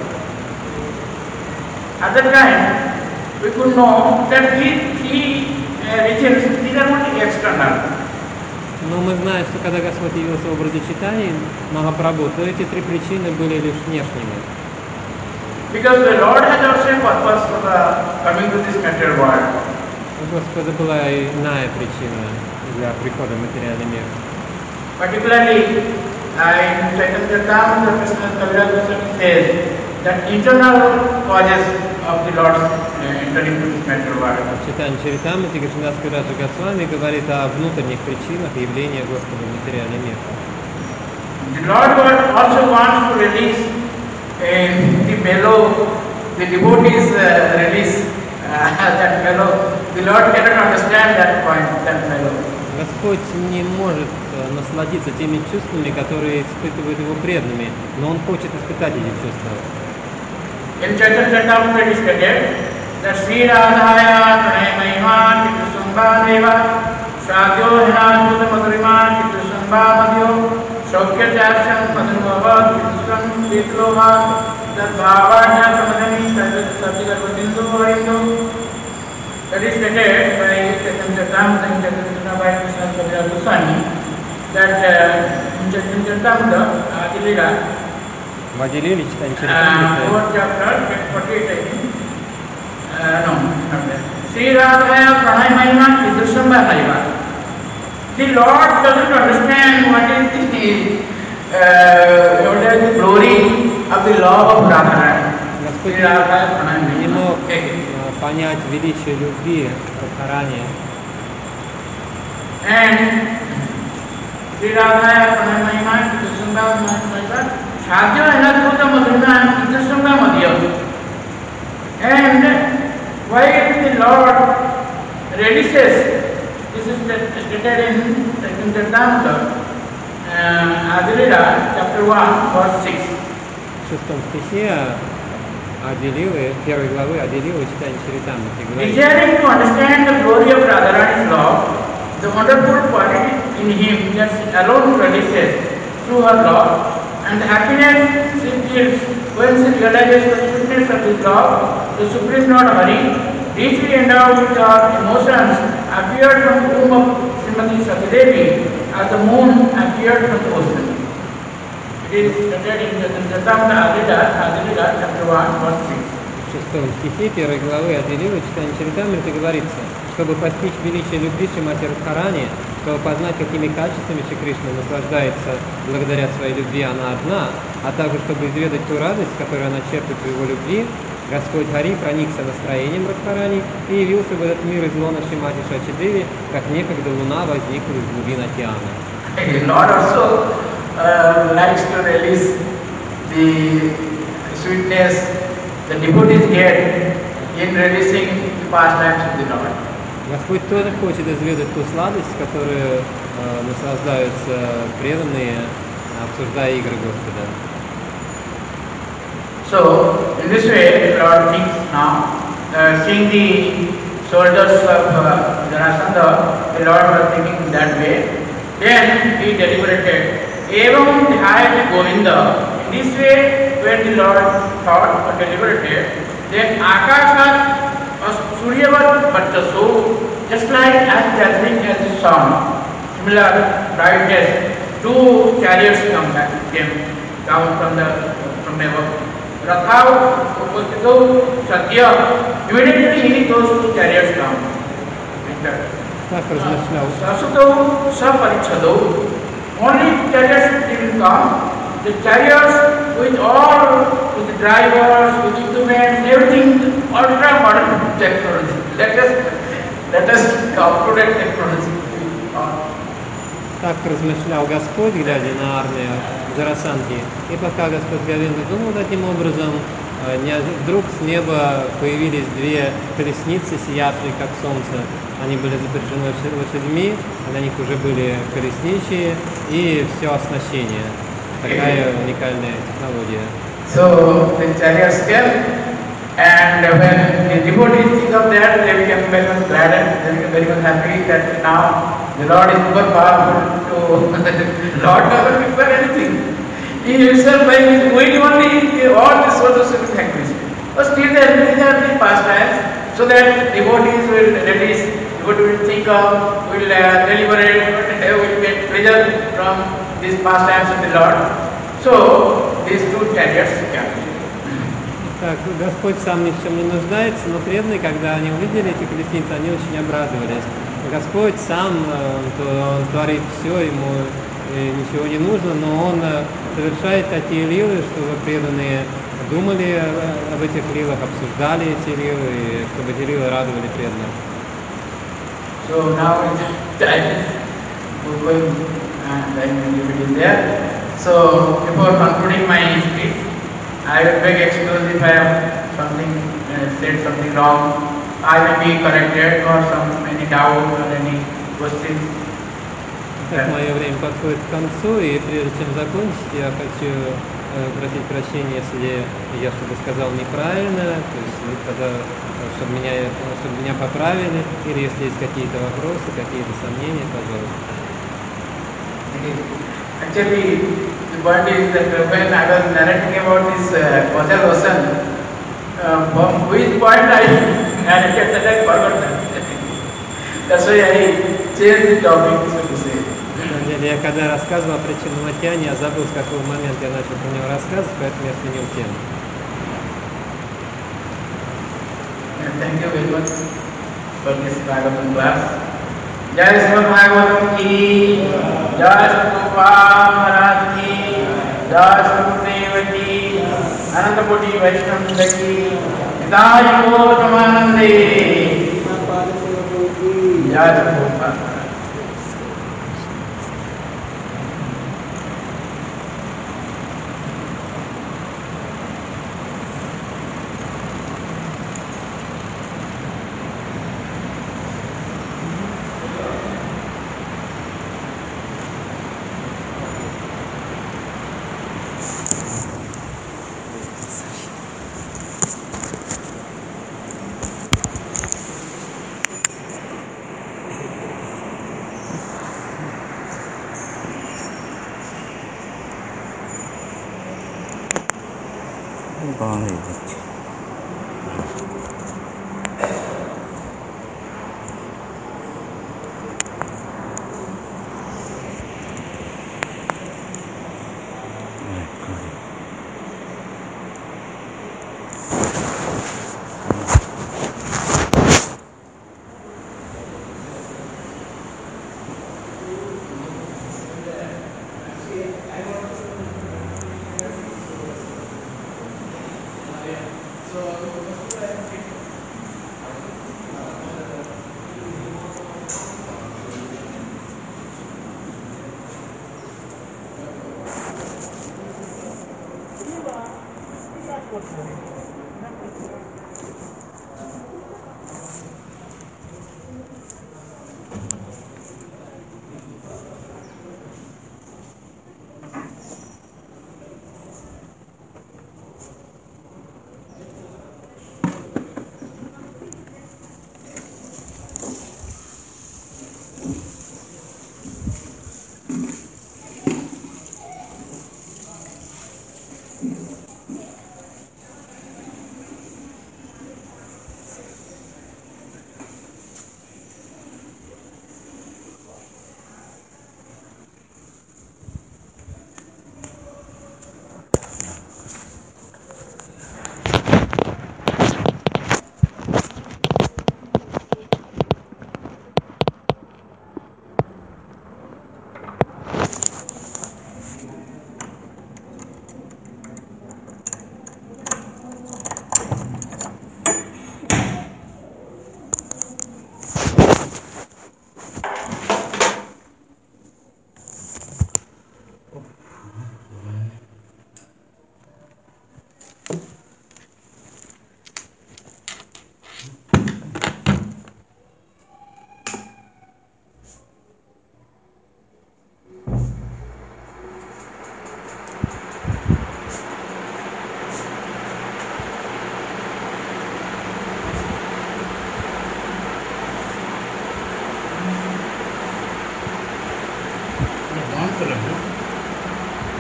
at that time we could know that these three regions, these are only external. Но мы знаем, что когда Господь явился в образе Чайтаньи Махапрабху, то эти три причины были лишь внешними. Because the Lord has also a purpose for the coming to this material world. У Господа была иная причина для прихода в материальный мир. Particularly, in Chaitanya Charitamrita, Krishna Kaviraj Goswami says that internal causes of the Lord's entering to this material world. В Чайтанья Чаритамрите Кришнадас Кавираджа Госвами говорит о внутренних причинах явления Господа в материальный мир. The Lord also wants to release Uh, the mellow the devotees uh, release uh, that fellow, the Lord cannot understand that point, that fellow. Господь не может э, насладиться теми чувствами, которые испытывают его преданными, но Он хочет испытать эти чувства. In Chaitanya Charitamrita it is stated that Sri Radhaya Pranay Mahiman Chitrasambha Deva Shadyo Hinadhuta Madhuriman Chitrasambha Madhyo Shaukya Chacham Madhurmavad Chitrasam Vitlova Tadbhavanya Samadhani Satyagarbhindu Harindo. That is stated by Chaitanya Charitamrita in Chaitanya by Krishna Kaviraj Goswami that uh, in Chaitanya Charitamrita Adilila Ваделили читание Uh, fourth chapter, forty-eight, I think. Uh, no, not there. Sri Radhaya Pranay Mahima Chitrasambha Hariva. The Lord doesn't understand what is the, uh, what is the glory of the law of Radharani. Господь Sri Radhaya Pranay не Mahima. мог Okay. э, понять величие любви Радхарани. And Sri Radhaya Pranay Mahima Chitrasambha Hariva. Shadyo Hinadhuta Madhurima Chitrasambha Madhyo. And why the Lord relishes, this is stated in Chaitanya Adilila, chapter one, verse six. В шестом стихе Аделилы, первой главы Аделилы читание Чаритамрити говорит: Desiring to understand the glory of Radharani's law, the wonderful quality in him that alone relishes through her law, and the happiness she feels when she realizes the sweetness of this law, the Supreme Lord Hari, deeply endowed with her emotions, appeared from the womb of Srimati Satidevi as the moon appeared from the ocean. It is stated in the Chaitanya Adilila, chapter one, verse six. В шестом стихе первой главы Аделилы читание Чаритамриты говорится: чтобы постичь величие любви Шримати Радхарани, чтобы познать, какими качествами Шри Кришна наслаждается благодаря своей любви она одна, а также чтобы изведать ту радость, которую она черпает в его любви, Господь Хари проникся настроением Радхарани и явился в этот мир из лона Шримати Шачидеви, как некогда луна возникла из глубин океана. The Lord also uh, likes to release the sweetness the devotees get in releasing the pastimes of the Lord. Господь тоже хочет изведать ту сладость, которую э, наслаждаются преданные, обсуждая игры Господа. So, in this way, the Lord thinks now, uh, seeing the shoulders of uh, Jarasandha, the Lord was thinking in that way. Then he deliberated, Evam Dhayati Govinda. In this way, when the Lord thought or deliberated, then Akashat was Suryavat Bhattaso, just like as dazzling as the sun. Similar brightness, two chariots come back, came down from the from above. Rathau Upastito Satya, immediately those two chariots come. Так размышлял. Sasuto Saparichado, only chariots will come. The chariots with all, with the drivers, with equipment, everything, ultra modern technology. Let us, let us up to that technology. Так размышлял Господь, глядя на армию Джарасандхи. И пока Господь Говинда думал таким образом, вдруг с неба появились две колесницы, сиявшие как солнце. Они были запряжены лошадьми, на них уже были колесничие и все оснащение. Такая уникальная технология. So the chariots came, and when the devotees think of that, they become very much glad and they become very much happy that now the Lord is super powerful to Lord doesn't require anything. He himself by doing only all this sort of civil activities. But still there are the pastimes, so that devotees will release, devotees will think of, will uh, deliberate, will get pleasure from these pastimes of the Lord. So these two chariots came. Так, Господь сам ни в чем не нуждается, но преданные, когда они увидели эти колесницы, они очень обрадовались. Господь сам, он творит все, ему ничего не нужно, но он совершает такие лилы, чтобы преданные думали об этих лилах, обсуждали эти лилы, и чтобы эти лилы радовали преданных. So now it's time for going and then there. So before concluding my speech, I will beg excuse if I have something uh, said something wrong, I will be corrected, or some any doubt or any questions. Так, мое время подходит к концу, и прежде чем закончить, я хочу э, просить прощения, если я что-то сказал неправильно, то есть вы тогда, э, чтобы меня, э, чтобы меня поправили, или если есть какие-то вопросы, какие-то сомнения, пожалуйста. Actually, the point is that when I was narrating about this uh, Ghazal Vasan, uh, from which point I narrated that I forgot that. That's why I changed the topic, so to say. На самом деле, я когда рассказывал о причинном океане, я забыл, с какого момента я начал про него рассказывать, поэтому я сменил тему. And thank you very much for this Bhagavatam class. Jai Srimad Bhagavatam ki, Jai Sri Gopal Maharaj ki, Jai Sri Gurudeva ki, Ananda Koti Vaishnava ki, Nidai Gauramanande, Jai Sri Gopal Maharaj. bağlı edecek.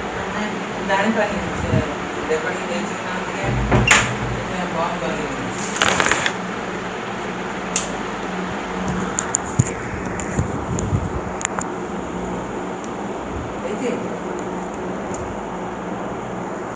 Dari pagi, dari pagi dari Cina, dia, dia bawa balik.